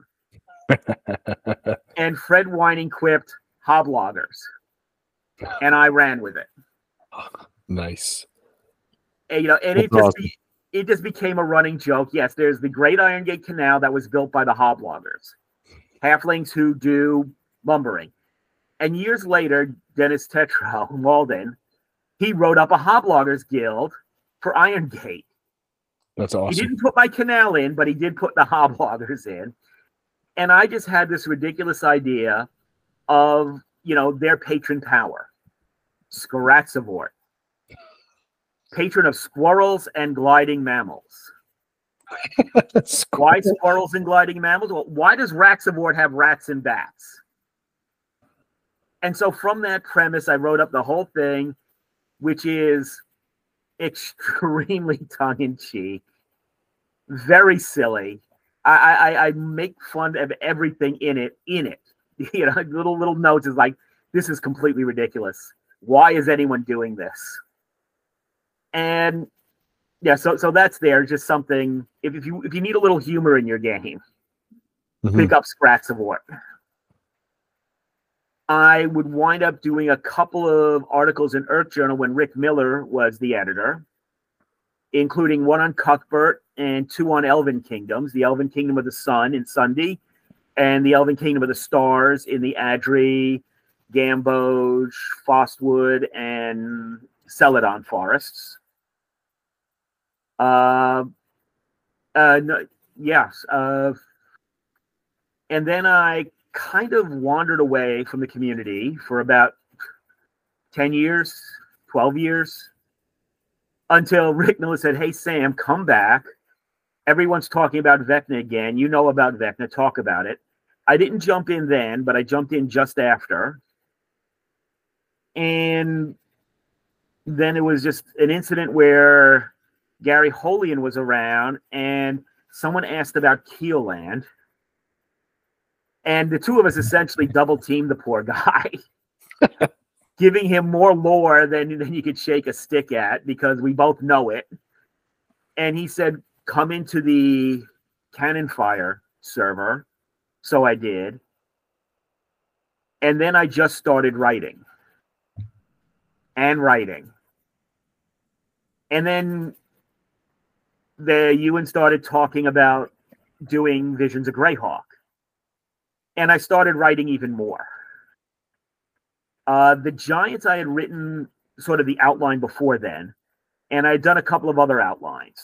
And Fred Whining quipped, hobloggers. And I ran with it. Nice. And, you know, and it That's just, awesome. be, it just became a running joke. Yes, there's the Great Iron Gate Canal that was built by the hobloggers. Halflings who do lumbering. And years later, Dennis Tetro, Malden, he wrote up a hobloggers guild for Iron Gate. That's He awesome. didn't put my canal in, but he did put the hobloggers in. And I just had this ridiculous idea of, you know, their patron power. Scratzavort. Patron of squirrels and gliding mammals. Why squirrels and gliding mammals? Well, why does Raxavort have rats and bats? And so from that premise, I wrote up the whole thing, which is extremely tongue-in-cheek, very silly. I, I, I make fun of everything in it, in it. You know, little, little notes is like, this is completely ridiculous. Why is anyone doing this? And yeah, so so that's there. Just something, if, if you if you need a little humor in your game, mm-hmm. pick up Scraps of War. I would wind up doing a couple of articles in Earth Journal when Rick Miller was the editor, including one on Cuthbert and two on Elven Kingdoms, the Elven Kingdom of the Sun in Sunday, and the Elven Kingdom of the Stars in the Adri, Gamboge, Fostwood, and Celadon forests. Uh, uh, no, yes. Uh, and then I kind of wandered away from the community for about ten years, twelve years, until Rick Miller said, hey, Sam, come back. Everyone's talking about Vecna again. You know about Vecna. Talk about it. I didn't jump in then, but I jumped in just after. And then it was just an incident where Gary Holian was around and someone asked about Keelland. And the two of us essentially double teamed the poor guy, giving him more lore than, than you could shake a stick at because we both know it. And he said, come into the Cannon Fire server. So I did. And then I just started writing and writing. And then the Ewan started talking about doing Visions of Greyhawk. And I started writing even more. Uh, the Giants, I had written sort of the outline before then, and I had done a couple of other outlines.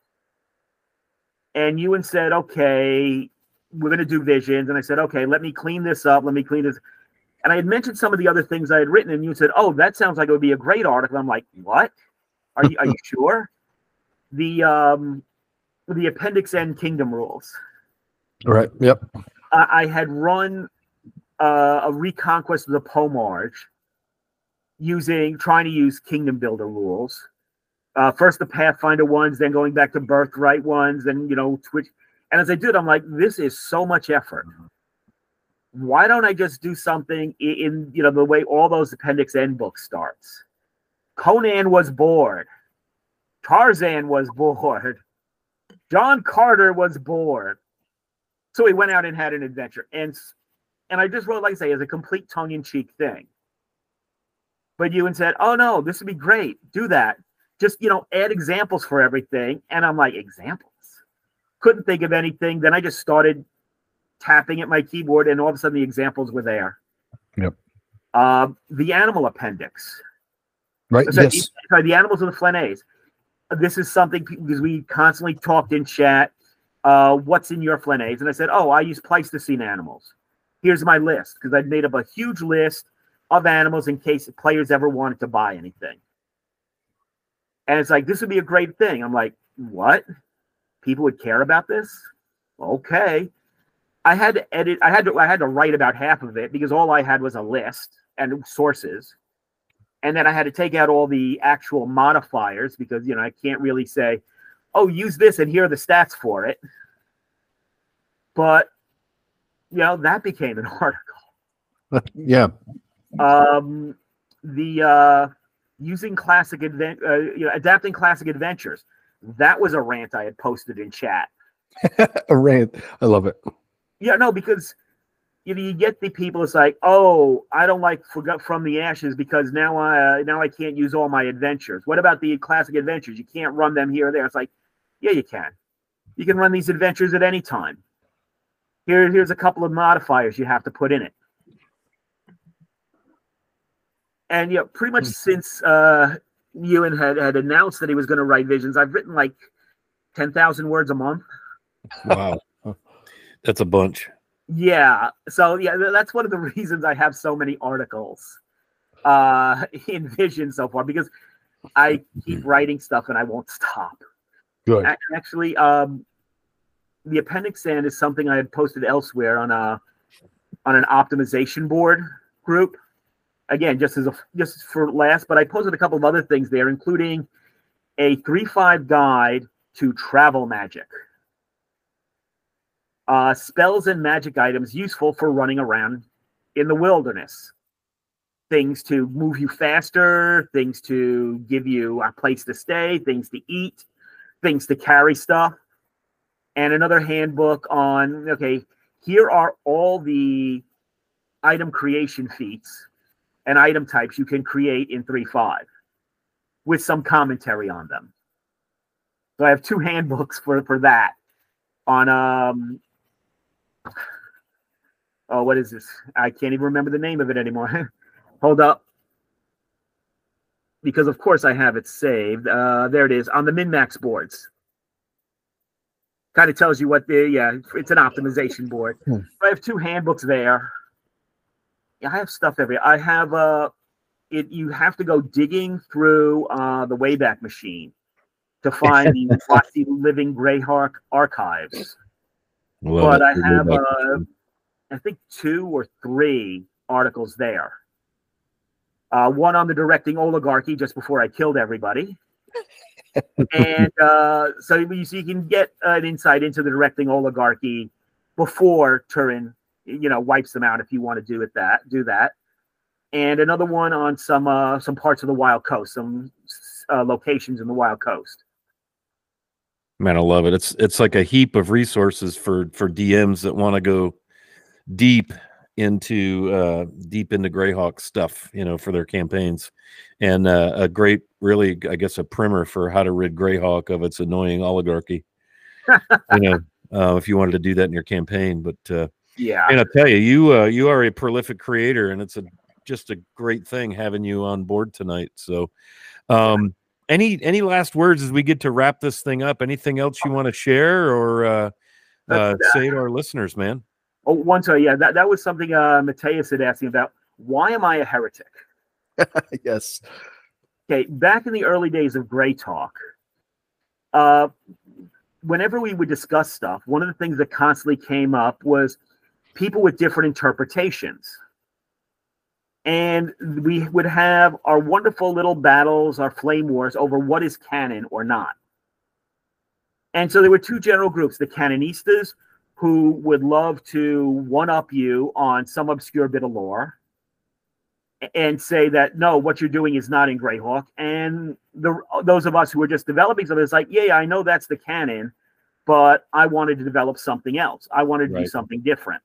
And Ewan said, okay, we're going to do Visions. And I said, okay, let me clean this up. Let me clean this. And I had mentioned some of the other things I had written, and Ewan said, oh, that sounds like it would be a great article. I'm like, what? Are you, are you sure? The, um, the Appendix N Kingdom Rules. All right, yep. I had run uh, a Reconquest of the Pomarge using, trying to use Kingdom Builder rules. Uh, first the Pathfinder ones, then going back to Birthright ones, then, you know, Twitch. And as I did, I'm like, this is so much effort. Why don't I just do something in, in you know, the way all those Appendix N books starts? Conan was bored. Tarzan was bored. John Carter was bored. So he went out and had an adventure. And and I just wrote, like I say, as a complete tongue-in-cheek thing. But Ewan said, oh, no, this would be great. Do that. Just, you know, add examples for everything. And I'm like, examples? Couldn't think of anything. Then I just started tapping at my keyboard, and all of a sudden the examples were there. Yep. Uh, the animal appendix. Right, so, yes. Sorry, the animals of the Flanays. This is something, because we constantly talked in chat. Uh, what's in your Flanays? And I said, oh, I use Pleistocene animals. Here's my list, because I'd made up a huge list of animals in case players ever wanted to buy anything. And it's like, this would be a great thing. I'm like, what? People would care about this? Okay. I had to edit, I had to I had to write about half of it because all I had was a list and sources. And then I had to take out all the actual modifiers because, you know, I can't really say, oh, use this and here are the stats for it. But, you know, that became an article. Yeah. Um, the uh, using classic advent, uh, you know, adapting classic adventures. That was a rant I had posted in chat. A rant. I love it. Yeah, no, because you know, you get the people. It's like, oh, I don't like Forgot From the Ashes because now I uh, now I can't use all my adventures. What about the classic adventures? You can't run them here or there. It's like, yeah, you can. You can run these adventures at any time. Here, here's a couple of modifiers you have to put in it. And yeah, pretty much since uh, Ewan had, had announced that he was going to write Visions, I've written like ten thousand words a month. Wow. That's a bunch. Yeah. So yeah, that's one of the reasons I have so many articles uh, in Vision so far, because I keep writing stuff and I won't stop. Good. Actually, um, the Appendix N is something I had posted elsewhere on a on an optimization board group. Again, just as a just for last, but I posted a couple of other things there, including a three five guide to travel magic. Uh, spells and magic items useful for running around in the wilderness. Things to move you faster, things to give you a place to stay, things to eat, things to carry stuff. And another handbook on, okay, here are all the item creation feats and item types you can create in three point five with some commentary on them. So I have two handbooks for, for that on, um, oh, what is this? I can't even remember the name of it anymore. Hold up. Because, of course, I have it saved. Uh, there it is, on the min-max boards. Kind of tells you what the, yeah, it's an optimization board. Hmm. I have two handbooks there. Yeah, I have stuff everywhere. I have, uh, it. you have to go digging through uh, the Wayback Machine to find the Watsy Living Greyhawk archives. Love but it. I have, uh, I think, two or three articles there. Uh, one on the directing oligarchy just before I killed everybody. and uh, so, you, so you can get an insight into the directing oligarchy before Turin, you know, wipes them out if you want to do it that do that. And another one on some uh, some parts of the Wild Coast, some uh, locations in the Wild Coast. Man, I love it. It's it's like a heap of resources for for D Ms that want to go deep into uh deep into Greyhawk stuff, you know, for their campaigns, and uh, a great, really, I guess, a primer for how to rid Greyhawk of its annoying oligarchy. You know, uh, if you wanted to do that in your campaign, but uh, yeah, and I tell you, you uh, you are a prolific creator, and it's a just a great thing having you on board tonight. So, um, any any last words as we get to wrap this thing up? Anything else you want to share or uh, uh, say to our listeners, man? Oh, one sorry, yeah, that, that was something uh, Mateus had asked me about. Why am I a heretic? Yes. Okay, back in the early days of Grey Talk, uh, whenever we would discuss stuff, one of the things that constantly came up was people with different interpretations. And we would have our wonderful little battles, our flame wars over what is canon or not. And so there were two general groups, the canonistas, who would love to one-up you on some obscure bit of lore and say that, no, what you're doing is not in Greyhawk. And the those of us who are just developing something, it's like, yeah, yeah, I know that's the canon, but I wanted to develop something else. I wanted to right. do something different.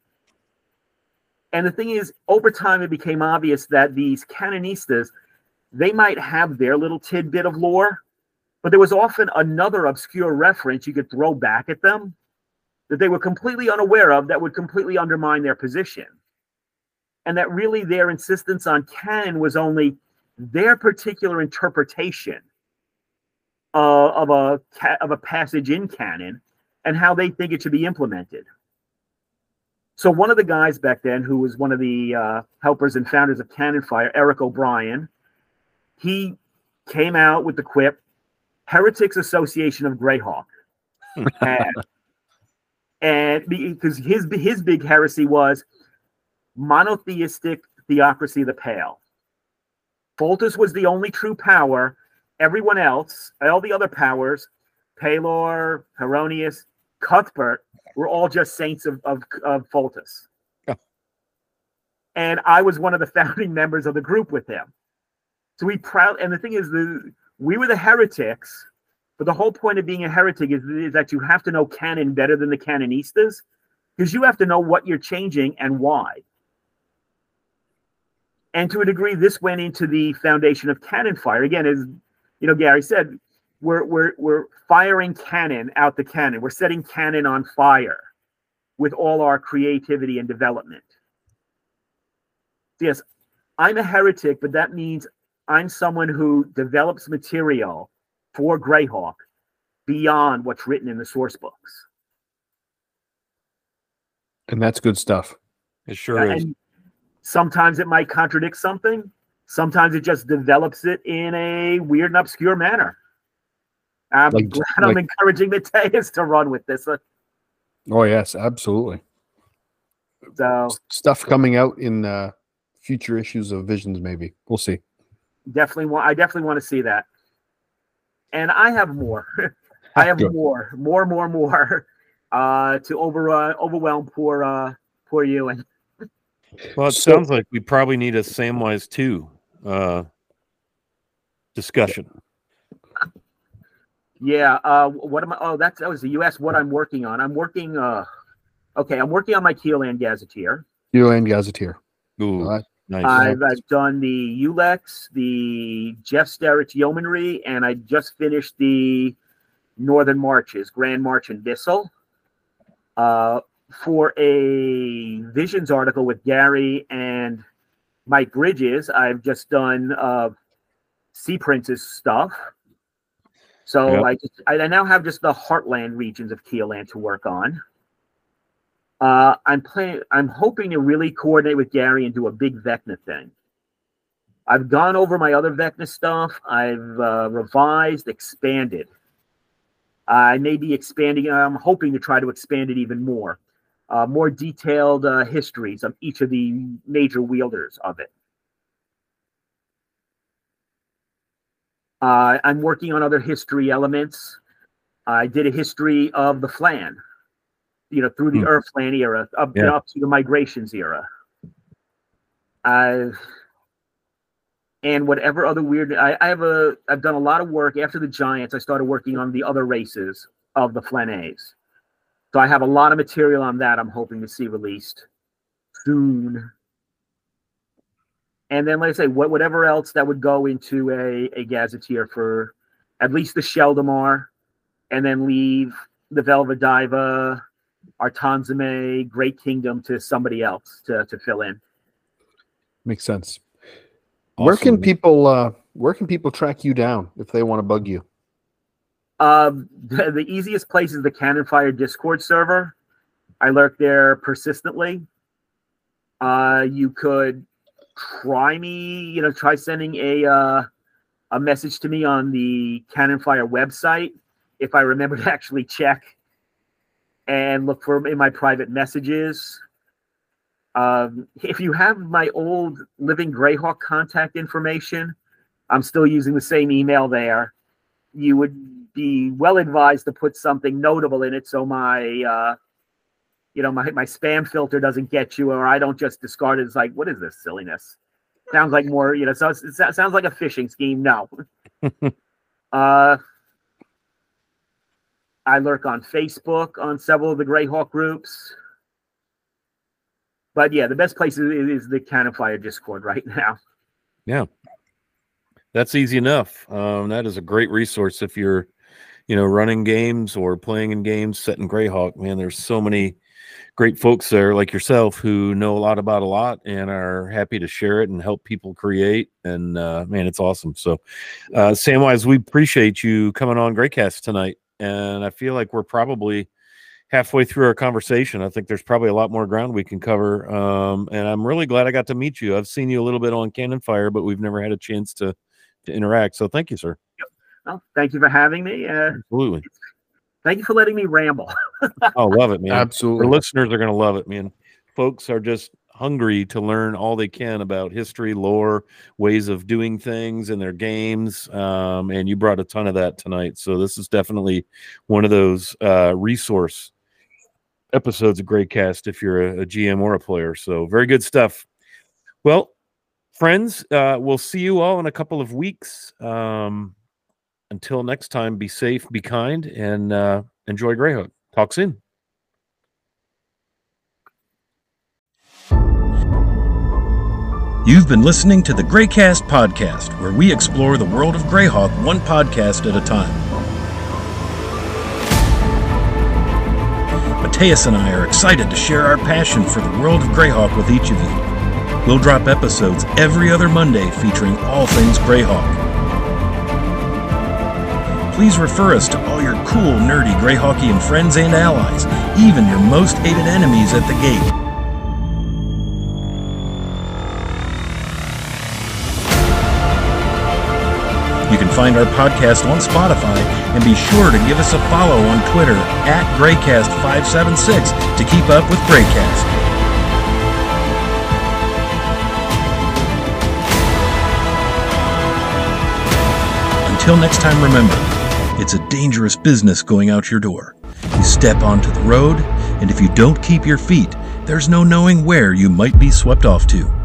And the thing is, over time, it became obvious that these canonistas, they might have their little tidbit of lore, but there was often another obscure reference you could throw back at them that they were completely unaware of that would completely undermine their position. And that really their insistence on canon was only their particular interpretation uh, of, a, of a passage in canon and how they think it should be implemented. So one of the guys back then, who was one of the uh, helpers and founders of Cannon Fire, Eric O'Brien, he came out with the quip, Heretics Association of Greyhawk. and, and because his, his big heresy was monotheistic theocracy of the Pale. Foltest was the only true power. Everyone else, all the other powers, Pelor, Heronius, Cuthbert, were all just saints of, of, of Foltest. Oh. And I was one of the founding members of the group with him. So we proud, and the thing is, the we were the heretics, but the whole point of being a heretic is, is that you have to know canon better than the canonistas, because you have to know what you're changing and why. And to a degree, this went into the foundation of Cannon Fire. Again, as you know, Gary said, we're we're we're firing cannon out the cannon. We're setting cannon on fire with all our creativity and development. Yes, I'm a heretic, but that means I'm someone who develops material for Greyhawk beyond what's written in the source books. And that's good stuff. It sure yeah, is. And sometimes it might contradict something. Sometimes it just develops it in a weird and obscure manner. I'm like, glad like, I'm encouraging Mateus to run with this. Oh, yes, absolutely. So stuff coming out in uh, future issues of Visions, maybe. We'll see. Definitely want. I definitely want to see that. And I have more. I have Good. more, more, more, more. uh, to over uh, overwhelm poor uh, poor Ewan. Well, it So- sounds like we probably need a Samwise two uh, discussion. Yeah. Uh, what am I? Oh, that's that was the U S. What I'm working on. I'm working. Uh, okay, I'm working on my Keelan Gazetteer. Keelan Gazetteer. Ooh, All right. nice. I've, I've done the U L E X, the Jeff Starrett's Yeomanry, and I just finished the Northern Marches, Grand March and Bissell. Uh, for a Visions article with Gary and Mike Bridges, I've just done uh, Sea Prince's stuff. So Yep. I, just, I now have just the heartland regions of Keelan to work on. Uh, I'm playing. I'm hoping to really coordinate with Gary and do a big Vecna thing. I've gone over my other Vecna stuff. I've uh, revised, expanded. I may be expanding. I'm hoping to try to expand it even more. Uh, more detailed uh, histories of each of the major wielders of it. Uh, I'm working on other history elements. I did a history of the Flan, you know, through the Hmm. Earth Flan era, up, Yeah. up to the Migrations era. I've and whatever other weird. I, I have a. I've done a lot of work after the Giants. I started working on the other races of the Flanés. So I have a lot of material on that. I'm hoping to see released soon. And then, like I say, what, whatever else that would go into a, a gazetteer for at least the Sheldamar, and then leave the Velvediva, Artanzame, Great Kingdom to somebody else to, to fill in. Makes sense. Where can Awesome. people uh where can people track you down if they want to bug you? Um, the, the easiest place is the Cannon Fire Discord server. I lurk there persistently. Uh, you could try me, you know, try sending a uh, a message to me on the Cannon Fire website if I remember to actually check and look for in my private messages. Um, if you have my old Living Greyhawk contact information, I'm still using the same email there. You would be well advised to put something notable in it so my uh, you know, my, my spam filter doesn't get you, or I don't just discard it. It's like, what is this silliness? Sounds like more, you know, so it sounds like a phishing scheme. No. uh, I lurk on Facebook on several of the Greyhawk groups. But yeah, the best place is, is the Cannon Fire Discord right now. Yeah, that's easy enough. Um, that is a great resource if you're, you know, running games or playing in games set in Greyhawk. Man, there's so many great folks there like yourself who know a lot about a lot and are happy to share it and help people create. And uh, man, it's awesome. So, uh, Samwise, we appreciate you coming on Greycast tonight. And I feel like we're probably halfway through our conversation. I think there's probably a lot more ground we can cover. Um, and I'm really glad I got to meet you. I've seen you a little bit on Cannon Fire, but we've never had a chance to, to interact. So thank you, sir. Well, thank you for having me. Uh, Absolutely. thank you for letting me ramble. Oh, love it, man. Absolutely. Our listeners are going to love it, man. Folks are just hungry to learn all they can about history, lore, ways of doing things in their games. Um, and you brought a ton of that tonight. So this is definitely one of those uh, resource episodes of Greycast if you're a, a G M or a player. So very good stuff. Well, friends, uh, we'll see you all in a couple of weeks. Um, until next time, be safe, be kind, and uh, enjoy Greyhawk. Talk soon. You've been listening to the Greycast podcast, where we explore the world of Greyhawk one podcast at a time. Mateus and I are excited to share our passion for the world of Greyhawk with each of you. We'll drop episodes every other Monday featuring all things Greyhawk. Please refer us to all your cool, nerdy Greyhawkian friends and allies, even your most hated enemies at the gate. You can find our podcast on Spotify, and be sure to give us a follow on Twitter at Greycast five seven six to keep up with Greycast. Until next time, remember, it's a dangerous business going out your door. You step onto the road, and if you don't keep your feet, there's no knowing where you might be swept off to.